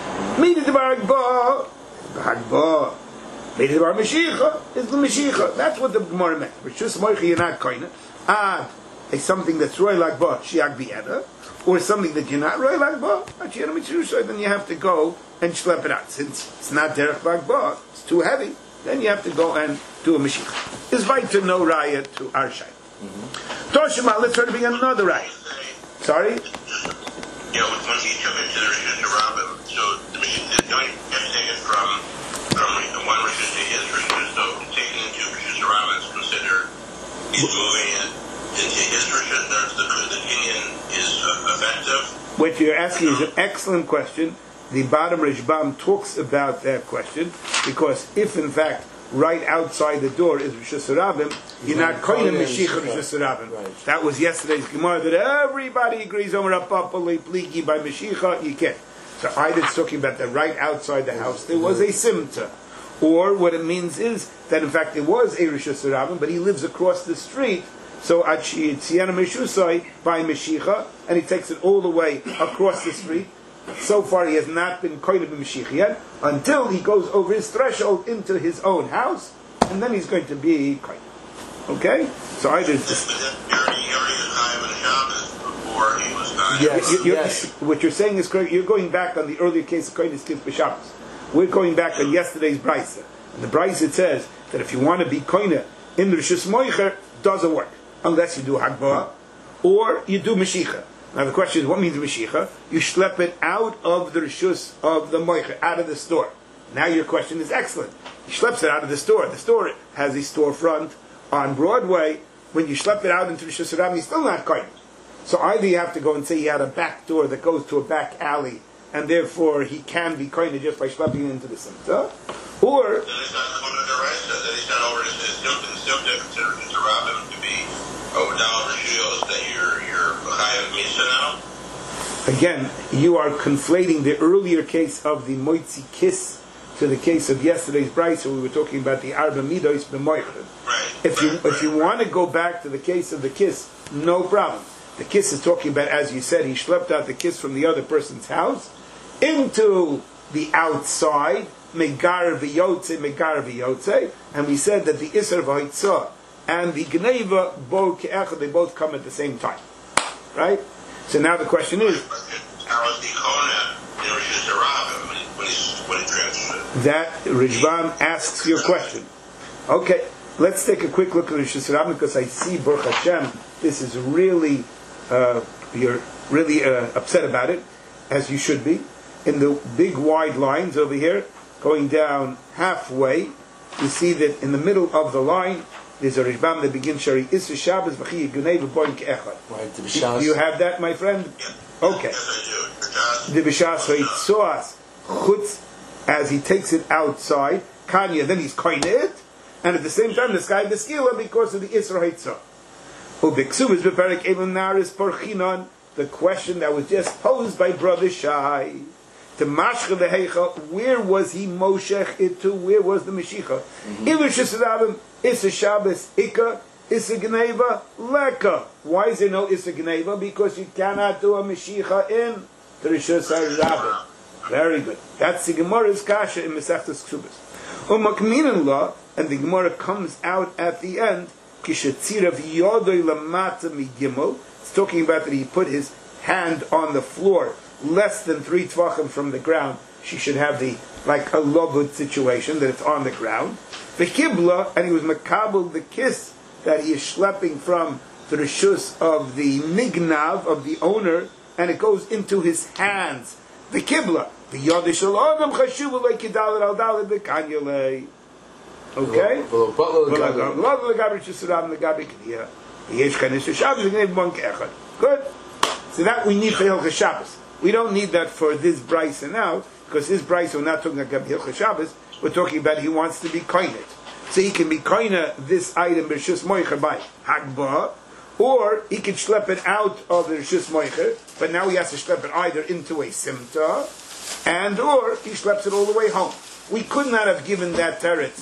Is the Mashiach. That's what the Gemara meant. Rishus Moicha, you're not koine. Ad is something that's roy like ba, shiag bi'eda, or something that you're not roy like ba, then you have to go and schlep it out. Since it's not derech like ba, it's too heavy, then you have to go and do a Mashiach. It's right to no raya to our shay. Toshima, let's try to begin another raya. Sorry? When he took it to the Rishus Rabbim, so the Mashiach, don't you have to take it from one Rishus to his Rishus, so taking it to Rishus Rabbim is considered he's moving it into his Rishus, the union is effective. What you're asking is an excellent question. The bottom Rishbam talks about that question, because if in fact right outside the door is Rishus Rabbim, you're not koine Mashiach Rishus Rabbim. That was yesterday's Gemara that everybody agrees on pligi by Mashiach, you can't. So either it's talking about the right outside the house, there was a simta. Or what it means is that in fact there was a Rishus Rabbim, but he lives across the street, so Achi Tziana Meshusai by Mashiach, and he takes it all the way across the street. So far he has not been koine b'Mashiach yet, until he goes over his threshold into his own house, and then he's going to be koine. Okay? So either it's just... Yes. What you're saying is correct. You're going back on the earlier case of koine skis b'Shabbos. We're going back on yesterday's brisa. And the brisa says that if you want to be koine in the Rishus Moicher, doesn't work. Unless you do Hagbah, or you do Mashiach. Now the question is, what means Mashiach? You schlep it out of the Rishus of the Moicher, out of the store. Now your question is excellent. He schleps it out of the store. The store has a storefront on Broadway. When you schlep it out into Rishus Rabbim, he's still not koine. So either you have to go and say he had a back door that goes to a back alley, and therefore he can be koine just by schlepping it into the simta, or again, you are conflating the earlier case of the moitzi kiss to the case of yesterday's brayso. So we were talking about the arba midos b'moichad. If you want to go back to the case of the kiss, no problem. The kiss is talking about, as you said, he schlepped out the kiss from the other person's house into the outside, megar v'yotze, and we said that the Isser v'hoitzah and the Gneva, they both come at the same time. Right? So now the question is, that Rishbam asks your question. Okay, let's take a quick look at Rishus Rabbim, because I see, Baruch Hashem, this is really, you're really upset about it, as you should be. In the big wide lines over here, going down halfway, you see that in the middle of the line, there's a Rishbam that begins Shari Isra Shabbos V'chi Gunei V'boin Ke'echad. Do you have that, my friend? Okay. The B'shas V'itzoas Chutz, as he takes it outside, Kanya, then he's koine it, and at the same time the sky b'skila because of the Isra Haitzah. U'b'ksubis b'perik Evan Naris Porchinon, the question that was just posed by Brother Shai. To Mashcha the Heicha, where was he Moshech it to? Where was the Mashiach? Ilushis Rabbim, Issa Shabbos, Ika, Issa Gneva, Leka. Why is there no Issa Gneva? Because you cannot do a Mashiach in the Rishus Rabbim. Very good. That's the Gemara's kasha in Masechtas Ksubas. Umakminan law, and the Gemara comes out at the end. Kishatzirav yodoy lamata migimel. It's talking about that he put his hand on the floor, less than 3 tvachim from the ground. She should have like a lobud situation that it's on the ground. The kibla, and he was makabel the kiss that he is schlepping from the rishus of the mignav of the owner, and it goes into his hands. The kibla. The Yodishal Adam Chashuva like Yidal al Dalid the Kanyale. Okay? Good. So that we need for Hilchas Shabbos. We don't need that for this brisa now, because this brisa we're not talking about Hilchas Shabbos. We're talking about he wants to be koined. So he can be koine this item b'Rishus Moicher by Hagbah, or he can schlep it out of the Rishus Moicher, but now he has to schlep it either into a simta, and or he schleps it all the way home. We could not have given that teretz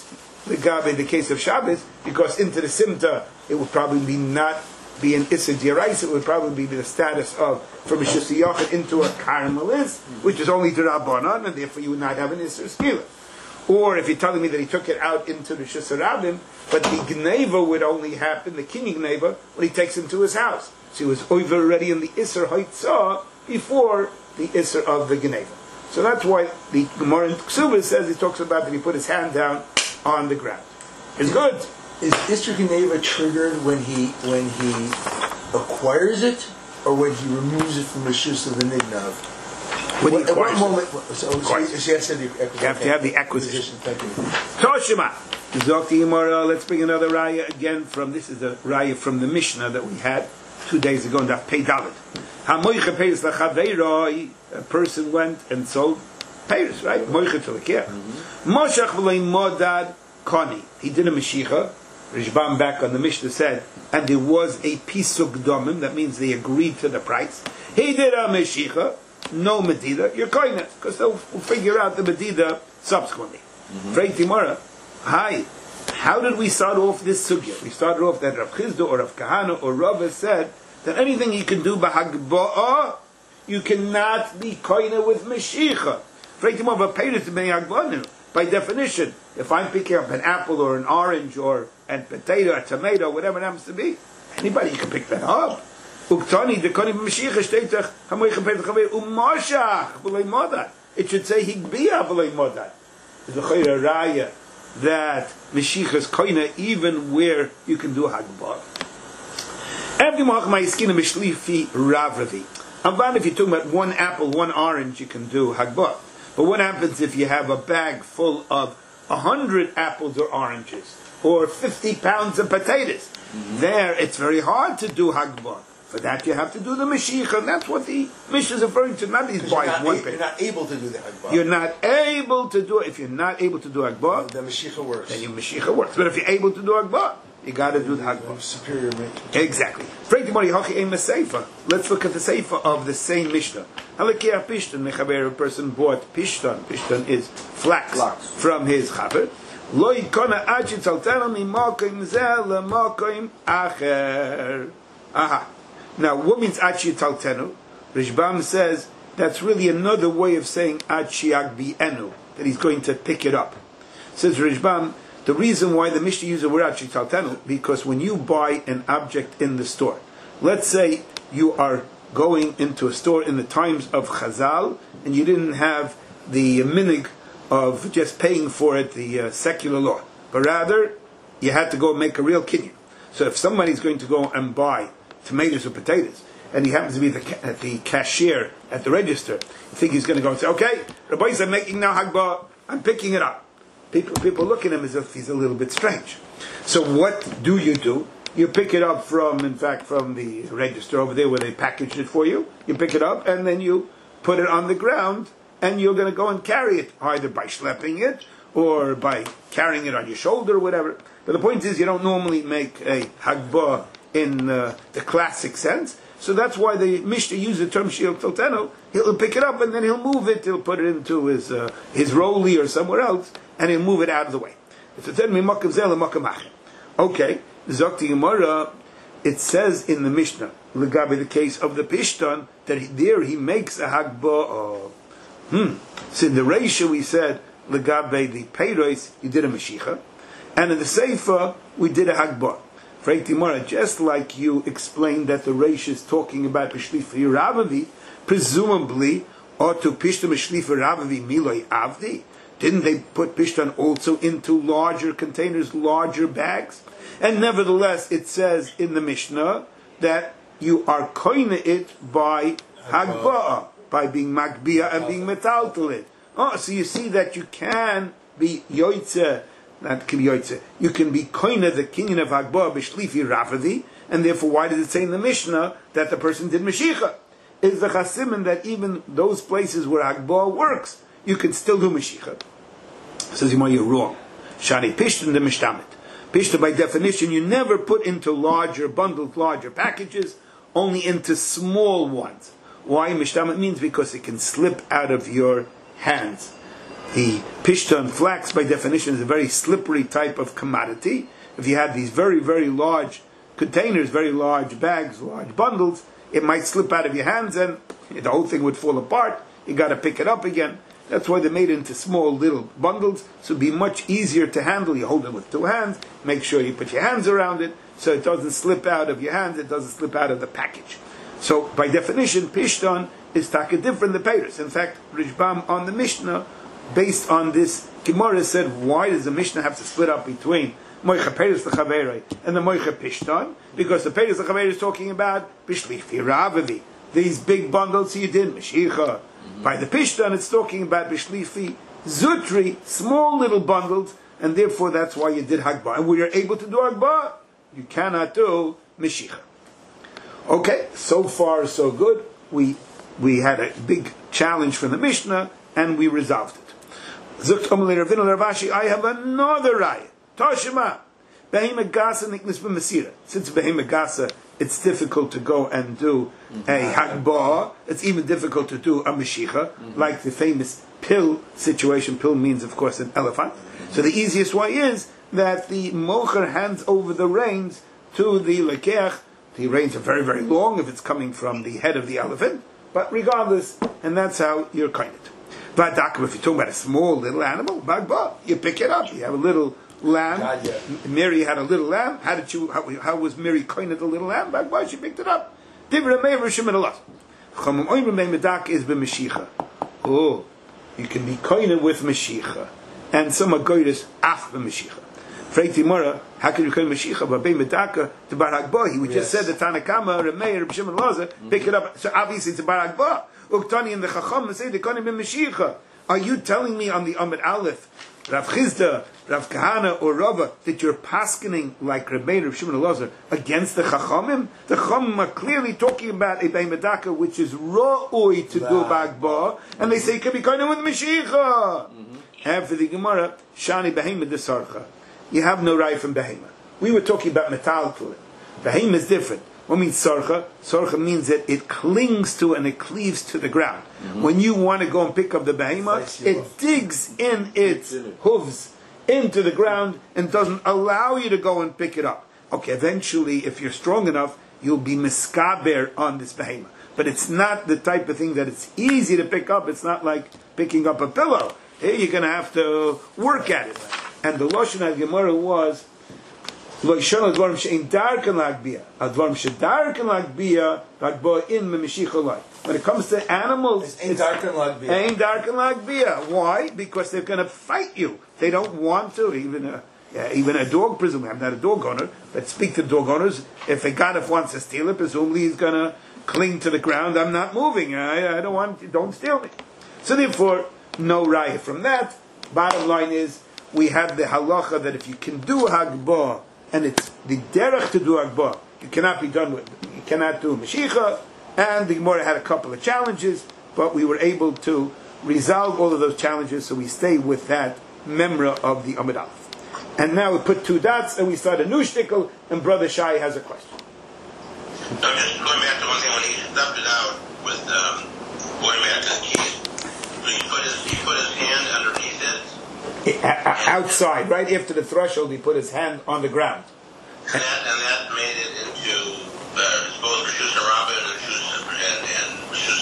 the Gabe in the case of Shabbos, because into the Simta it would probably not be an Issa D'Oraisa, it would probably be the status of from a Shus Yachid into a Carmelis, which is only to Rabbanan, and therefore you would not have an Issa Skila. Or if you're telling me that he took it out into the Shus Rabbim, but the Gneva would only happen, the King Gneva, when he takes him to his house. So he was over already in the Isser Haitzah before the Isser of the Gneva. So that's why the Gemara in Ksubah says, he talks about that he put his hand down on the ground. It's good. Is Isser Gneva triggered when he acquires it, or when he removes it from the shus of the nignav? At what moment? You have to have the acquisition. Thank you. Toshima. Zokti Gemara. Let's bring another raya again from. This is a raya from the Mishnah that we had 2 days ago in Daf Pei Dalet. Hamoiche peiros lachaveiroi. A person went and sold peiros, right? Moiche to the care. Moshach v'lei modad koni. He did a meshicha. Rishbam back on the Mishnah said, and there was a pisuk domim, that means they agreed to the price. He did a meshicha, no medida, you're koine, because they'll figure out the medida subsequently. Frei Timora, hi, how did we start off this sugya? We started off that Rav Chizda or Rav Kahana or Rava said that anything you can do b'hagba'ah, you cannot be koine with meshicha. Frei Timora, v'peiris b'hagba'ah. By definition, if I'm picking up an apple or an orange or a potato, a tomato, whatever it happens to be, anybody can pick that up. It should say higbia b'lei modad. It's a raya that meshicha is koina even where you can do hagbah. If you're talking about one apple, one orange, you can do hagbah. But what happens if you have a bag full of 100 apples or oranges, or 50 pounds of potatoes? There, it's very hard to do hagbah. For that, you have to do the meshicha, and that's what the Mishnah is referring to. Not these boys one You're not able to do the hagbah. You're not able to do it. If you're not able to do hagbah, the meshicha works. Then your meshicha works. But if you're able to do hagbah, you got to do the hagbah. Superior making. Exactly. Let's look at the seifa of the same Mishnah. A person bought pishtan. Pishtan is flax from his chaver. Aha. Now, what means achi taltenu? Rishbam says that's really another way of saying achi agbienu, that he's going to pick it up. Says Rishbam, the reason why the Mishnah uses the word achi taltenu, because when you buy an object in the store, let's say you are going into a store in the times of Chazal, and you didn't have the minig of just paying for it, the secular law, but rather you had to go and make a real kinyan. So if somebody's going to go and buy tomatoes or potatoes, and he happens to be the cashier at the register, you think he's going to go and say, okay, Rabbi, I'm making now hagbah, I'm picking it up. People look at him as if he's a little bit strange. So what do? You pick it up from the register over there where they packaged it for you. You pick it up and then you put it on the ground, and you're going to go and carry it, either by schlepping it or by carrying it on your shoulder or whatever. But the point is, you don't normally make a hagbah in the classic sense. So that's why the Mishnah uses the term shiel toteno. He'll pick it up and then he'll move it. He'll put it into his rolly or somewhere else, and he'll move it out of the way. Okay, Zokti Gemara, it says in the Mishnah, Legabe the case of the Pishtan, that there he makes a hagbah. So in the Reisha we said, Legabe the Peiros, he did a Meshicha, and in the Seifa we did a hagbah. Just like you explained that the Reish is talking about Pishlifa Ravavi, presumably, or to Pishta Mishlifa Ravavi Miloi Avdi, didn't they put Pishtan also into larger containers, larger bags? And nevertheless, it says in the Mishnah that you are koine it by Hagba'ah, by being Magbiyah and being Metaltalit. So you see that you can be Yoitze, not can be Yoitze. You can be koine the kinyan of Hagbah b'shlifi rafadi, and therefore, why did it say in the Mishnah that the person did Meshicha? Is the chasimin that even those places where Hagbah works, you can still do Meshicha? Says you're wrong. Shani Pishtan the Mishtamit. Pishta by definition, you never put into larger bundles, larger packages, only into small ones. Why Mishtamit means because it can slip out of your hands. The pishton, flax, by definition, is a very slippery type of commodity. If you had these very, very large containers, very large bags, large bundles, it might slip out of your hands and the whole thing would fall apart. You got to pick it up again. That's why they made it into small little bundles, so it'd be much easier to handle. You hold it with two hands, make sure you put your hands around it, so it doesn't slip out of your hands, it doesn't slip out of the package. So, by definition, pishton is taka different than peiros. In fact, Rishbam on the Mishnah, based on this Gemara, said, why does the Mishnah have to split up between moicha peiros l'chaverei and the moicha pishton? Because the peiros l'chaverei is talking about bishlifi ravavi, these big bundles you did, meshicha. By the pishton, it's talking about bishlifi zutri, small little bundles, and therefore that's why you did hagbah. And we are able to do hagbah. You cannot do meshicha. Okay, so far so good. We had a big challenge from the Mishnah, and we resolved it. Zukt Omelei Ravina Ravashi, I have another raya. Toshima, Behema Gasa Niknis B'Masira. Since Behema Gasa, it's difficult to go and do a hagbah. It's even difficult to do a meshicha, like the famous pill situation. Pill means, of course, an elephant. So the easiest way is that the mocher hands over the reins to the lekeach. The reins are very, very long if it's coming from the head of the elephant, but regardless, and that's how you're kind of. But if you're talking about a small little animal, bagba, you pick it up. You have a little lamb. Mary had a little lamb. How was Mary kind of the little lamb? Bagba, she picked it up. Oh, you can be kind with meshicha, and some agoyres af b'meshicha. Freiti Mora, how can you call Mashiach? But Bei Medaka to Bar Hagbah. We just said the Tanakama, Remeir, Reb Shimon Loza, pick it up. So obviously it's a Bar Hagbah. Uktani and the Chacham say they call him Mashiach. Are you telling me on the Amid Aleph, Rav Chizda, Rav Kahana, or Rava, that you're paskening like Remeir, Reb Shimon Loza against the Chachamim? The Chachamim are clearly talking about a Bei Medaka which is Ra'oi to do Bar Hagbah, and they say it can be kind of with Mashiach. And for the Gemara, Shani Behemah Desarcha. You have no right from behema. We were talking about metal to it. Behema is different. What means sarcha? Sarcha means that it clings to and it cleaves to the ground. When you want to go and pick up the behema, it digs in its hooves into the ground and doesn't allow you to go and pick it up. Okay, eventually, if you're strong enough, you'll be miskaber on this behema. But it's not the type of thing that it's easy to pick up. It's not like picking up a pillow. Here you're going to have to work at it. And the Lashon of Gemara was Lo Yishon Advarim She'ein Darken Lagbia Advarim She'darken Lagbia Ragbah in Memeshicha. When it comes to animals, Ein Darken Lagbia. Ein Darken Lagbia. Why? Because they're going to fight you. They don't want to. Even a dog, presumably, I'm not a dog owner, but speak to dog owners. If a Gadif wants to steal it, presumably he's going to cling to the ground. I'm not moving. I don't want you. Don't steal me. So therefore, no raya from that. Bottom line is, we have the halacha that if you can do hagbah and it's the derech to do hagbah, you cannot be done with. You cannot do meshicha. And the Gemara had a couple of challenges, but we were able to resolve all of those challenges, so we stay with that memra of the Amid Aleph. And now we put two dots and we start a new shtickle. And Brother Shai has a question. So just going back to one thing, when he stuffed it out with going back to the keys, he put his hand underneath it. Outside, right after the threshold, he put his hand on the ground. And that made it into both Rishus Harabah and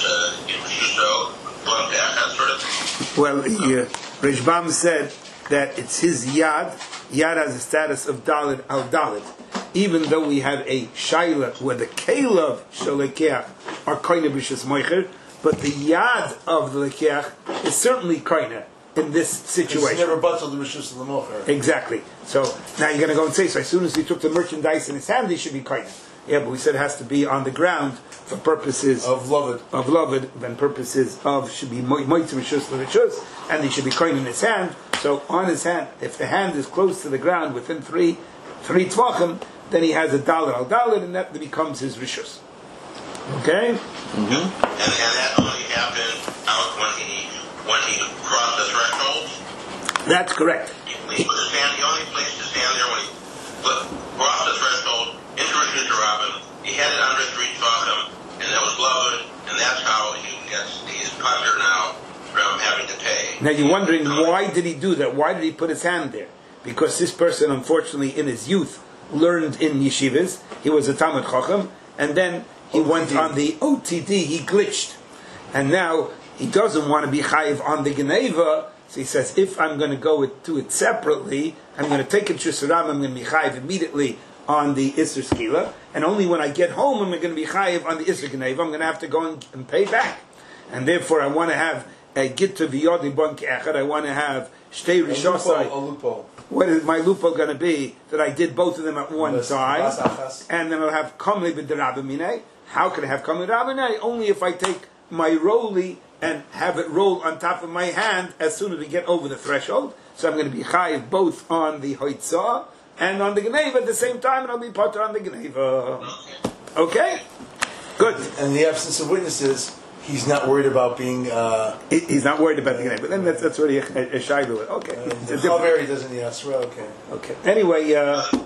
Rishus Blumtach, that sort of thing. Well, Rishbam said that it's his yad. Yad has the status of Dalit al Dalit. Even though we have a Shaila where the Kalev Shalekeach are kind of Rishus Moicher, but the yad of the Lekeach is certainly kind of in this situation. It's never buttled the Rishus of the Mocher. Exactly. So now you're going to go and say, so as soon as he took the merchandise in his hand, he should be kind. Yeah, but we said it has to be on the ground for purposes of loved, and purposes of should be moitz rishus l'rishus, and he should be kind in his hand. So on his hand, if the hand is close to the ground within three tvachim, then he has a dollar al dollar, and that becomes his rishus. Okay. And that only happened out when he crossed the threshold? That's correct. He put his hand, the only place to stand there when he crossed the threshold into Rishus Harabah, he had it under 3 tvachim, and that was loved, and that's how he's punished now from having to pay. Now you're wondering, why did he do that? Why did he put his hand there? Because this person, unfortunately, in his youth, learned in yeshivas. He was a Talmud Chacham, and then he went on the OTD, he glitched. And now he doesn't want to be chayiv on the Geneva, so he says, if I'm going to go to it separately, I'm going to take it to Suram, I'm going to be chayiv immediately on the Isser Skila, and only when I get home am I going to be chayiv on the Isser Geneva. I'm going to have to go and pay back. And therefore I want to have a git to v'yodi bon ke'echad, I want to have shtei rishosai. A loophole. What is my loophole going to be? That I did both of them at one time, and then I'll have kamli b'derabimine. How can I have kamli b'derabimine? Only if I take my roli and have it roll on top of my hand as soon as we get over the threshold. So I'm going to be chayiv both on the hoitzah and on the Geneva at the same time, and I'll be potter on the Geneva. Okay? Good. In the absence of witnesses, he's not worried about being... He's not worried about the Geneva. But then that's already a shayla. Okay. The Chaveri doesn't, yes, well, okay. Okay. Anyway... the question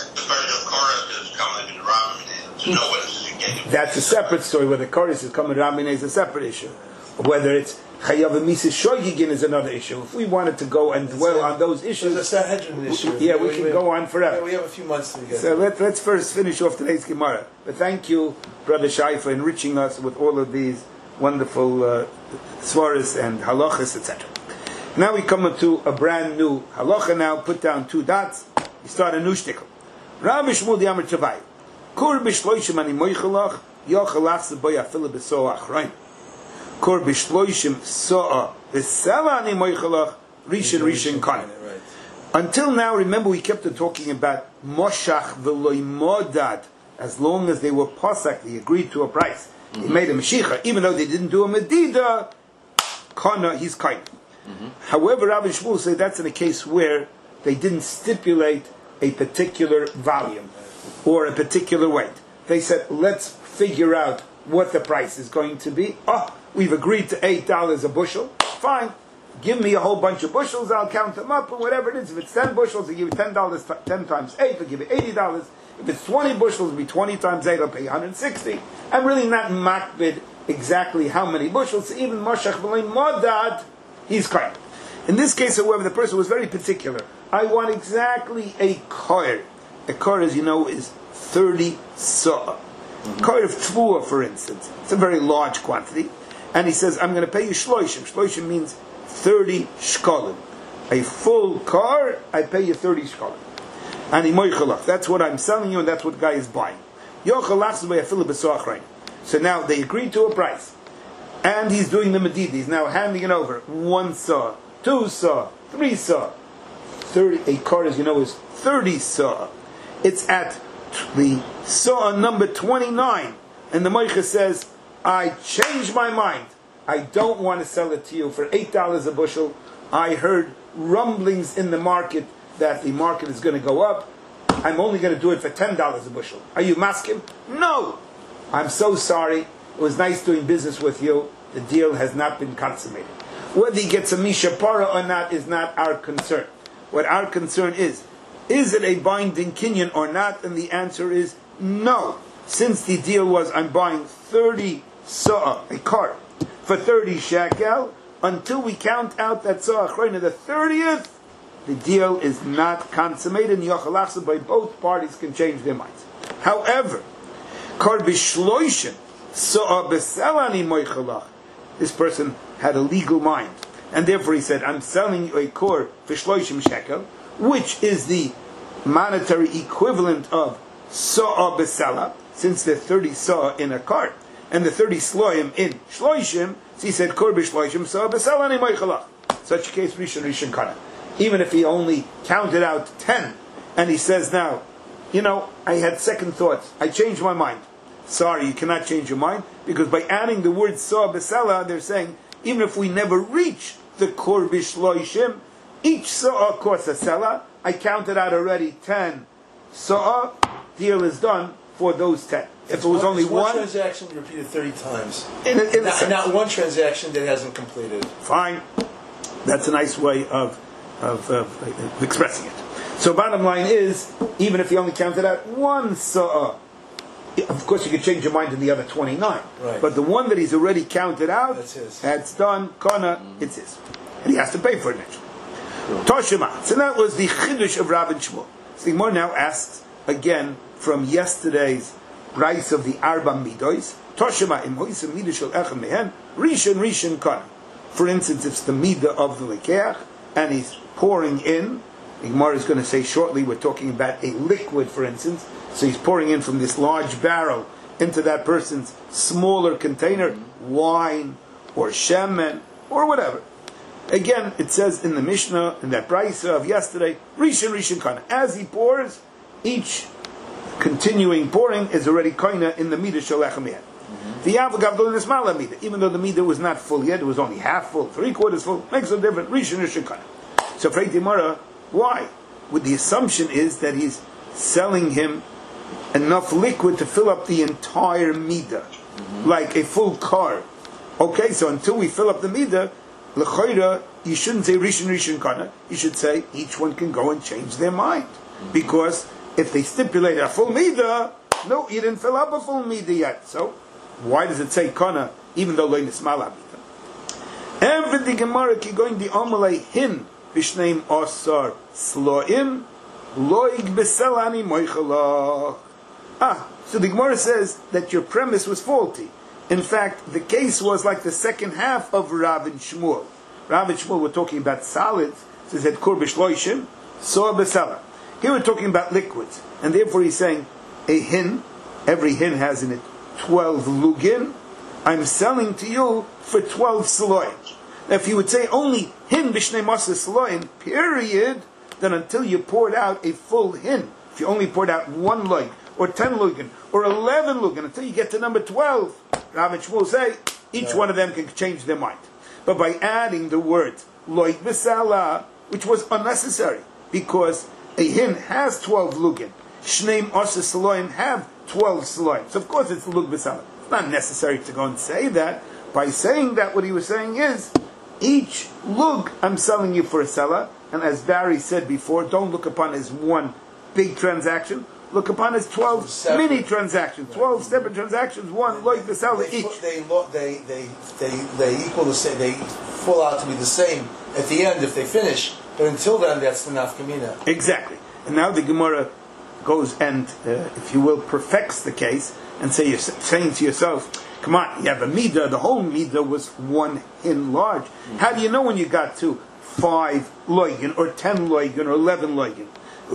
of chorus is coming in Ramin, so no one is getting... That's a separate story. Whether chorus is coming Ramin is a separate issue. Whether it's Chayav and Mises Shoygigin is another issue. If we wanted to go and dwell on those issues... There's a Sanhedrin issue. Yeah, we can go on forever. Yeah, we have a few months to get. So let's first finish off today's Gemara. But thank you, Brother Shai, for enriching us with all of these wonderful svaras and halachas, etc. Now we come to a brand new halacha now. Put down 2 dots. We start a new shtickle. Rabbi Shmuel Diamar Chavai. Kur b'shloishim ani moichalach yochalach zeboy afilu b'soa achrein. Kur b'shloishim soa v'sela ani moichalach rishin kain. Until now, remember, we kept on talking about moshach v'loy modad. As long as they were posak, they agreed to a price. He made a Mashiach, even though they didn't do a Medida, Kana, he's kind. However, Rabbi Shmuel said that's in a case where they didn't stipulate a particular volume or a particular weight. They said, let's figure out what the price is going to be. Oh, we've agreed to $8 a bushel. Fine. Give me a whole bunch of bushels, I'll count them up, and whatever it is. If it's 10 bushels, I'll give you $10, 10 times 8, I'll give you $80. If it's 20 bushels, it'll be 20 times 8, I'll pay $160. I'm really not makbid exactly how many bushels. Even Moshach B'lein Modad, he's kind. In this case, however, the person was very particular. I want exactly a koir. A koir, as you know, is 30 sa'ah. Koir of tvua, for instance. It's a very large quantity. And he says, I'm going to pay you shloishim. Shloishim means 30 shkolim. A full car, I pay you 30 shkolim. And imoichalach. That's what I'm selling you, and that's what the guy is buying. So now they agreed to a price. And he's doing the medida. He's now handing it over. 1 saw, 2 saw, 3 saw. 30, a car, as you know, is 30 saw. It's at the saw number 29. And the Moicha says, I changed my mind. I don't want to sell it to you for $8 a bushel. I heard rumblings in the market that the market is going to go up. I'm only going to do it for $10 a bushel. Are you masking? No! I'm so sorry. It was nice doing business with you. The deal has not been consummated. Whether he gets a mishapara or not is not our concern. What our concern is it a binding kinyan or not? And the answer is no. Since the deal was I'm buying 30 sa'ah, a cart, for 30 shekel, until we count out that sa'ah achrayna, the 30th, the deal is not consummated, and Yochalachsa, by both parties can change their minds. However, Kar b'shloishin, Sa'ah b'selani moichalach, this person had a legal mind, and therefore he said, I'm selling you a kor for shloishim shekel, which is the monetary equivalent of Sa'ah b'sela, since there's 30 Sa'ah in a cart, and the 30 sloim in shloishim, so he said, Kor b'shloishim, Sa'ah b'selani moichalach. Such a case, Rishon Kana. Even if he only counted out 10, and he says now, I had second thoughts. I changed my mind. Sorry, you cannot change your mind, because by adding the word Sa'ah b'sela, they're saying, even if we never reach the Kor b'shloishim, each Sa'ah costs a sela. I counted out already 10 Sa'ah. Deal is done for those 10. If it was only one transaction, we repeated 30 times. Not one transaction that hasn't completed. Fine. That's a nice way of expressing it. So bottom line is, even if you only counted out 1 sa'ah, of course you could change your mind in the other 29. Right. But the one that he's already counted out, that's his. that's done, kana, it's his. and he has to pay for it next. Toshima. So that was the Chiddush of Rav and Shmuel. So the Gemara now asks again from yesterday's price of the Arba Midois. Toshima im hoisem midah shel echem mehen rishon kana. For instance, it's the midah of the lekeach, and he's pouring in. The Gemara is going to say shortly, we're talking about a liquid, for instance. So he's pouring in from this large barrel into that person's smaller container, wine or shemen or whatever. Again, it says in the Mishnah, in that brisa of yesterday, rishon kana. As he pours, each continuing pouring is already kana in the midah shel echem mehen. The Avagav is Mala Midah. Even though the Midah was not full yet, it was only half full, 3/4 full, makes no difference. Rishon kana. So for Gemara, why? Well, the assumption is that he's selling him enough liquid to fill up the entire Midah, like a full car. Okay, so until we fill up the Midah, l'chayra, you shouldn't say rishon kana. You should say each one can go and change their mind, because if they stipulate a full Midah, no, you didn't fill up a full Midah yet. So why does it say kana, even though lo nismal abita? Every Gemara ki going the amalei hin b'shneim asar sloim loig beselani moichalach. So the Gemara says that your premise was faulty. In fact, the case was like the second half of Rav and Shmuel. Rav and Shmuel were talking about solids. It says that kur b'shloishim soa besela. Here we're talking about liquids, and therefore he's saying a hin. Every hin has in it 12 lugin. I'm selling to you for 12 saloim. Now, if you would say only hin b'shnei masa saloim, period, then until you poured out a full hin, if you only poured out 1 lug, or 10 lugin, or 11 lugin, until you get to number 12, Rav and Shmuel say each one of them can change their mind. But by adding the word loig b'sala, which was unnecessary, because a hin has 12 lugin, shneim masa saloim have 12 saloim. So of course it's lug b'sala. It's not necessary to go and say that. By saying that, what he was saying is, each lug I'm selling you for a seller, and as Barry said before, don't look upon as one big transaction, look upon as 12 mini transactions, 12 separate transactions, one loig b'sala each. They equal the same, they fall out to be the same at the end if they finish, but until then that's the nafkamina. Exactly. And now the Gemara goes and, if you will, perfects the case and you're saying to yourself, come on, you have a midah, the whole midah was 1 hin large. How do you know when you got to 5 loigin, or 10 loigin, or 11 loigin?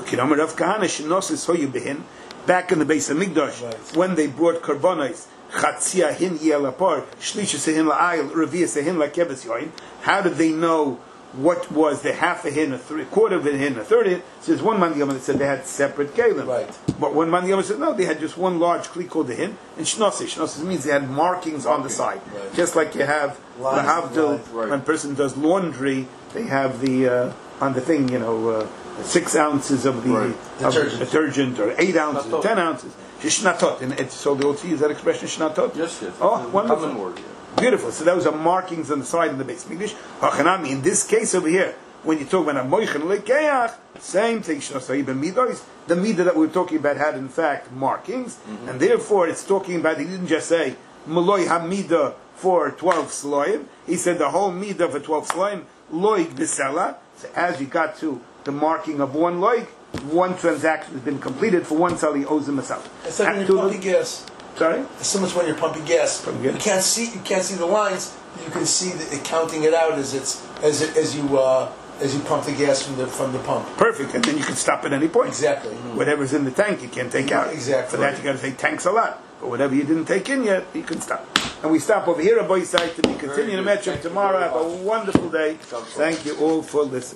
Back in the base of Mikdash, right, when they brought karbonos, chatzia hin yelapar, shlisha sehin la'ayil, revia sehin la'keves yoin, how did they know what was the half a hin, a 3/4 of a hin, a third hin? So there's one man that said they had separate kalim. Right. But one man said no, they had just one large kli called the hin, and shnosi. Shnosi means they had markings on the side. Right. Just like you have the havdil, when a person does laundry, they have the, on the thing, 6 ounces of the detergent, or 8 ounces, or 10 ounces. Shnatot. And so they also use that expression, shnatot. Yes. Oh, wonderful. Word, yeah. Beautiful. So those are markings on the side of the base Mikdash. Hachanami, in this case over here, when you talk about a moichin lekeach, same thing. The midah that we're talking about had in fact markings, and therefore it's talking about. He didn't just say maloi hamida for 12 sloim. He said the whole midah for 12 sloim loig b'sela. So as you got to the marking of 1 loig, 1 transaction has been completed for 1 sali owes him a sal. It's like when you're pumping gas. Sorry? It's so much when you're pumping gas. You can't see the lines. You can see counting it out as you pump the gas from the pump. Perfect, and then you can stop at any point. Exactly. Whatever's in the tank, you can't take out. Exactly. For that, you got to say tanks a lot. But whatever you didn't take in yet, you can stop. And we stop over here at Boy Side to continue the matchup tomorrow. Have a wonderful day. Thank you all for listening.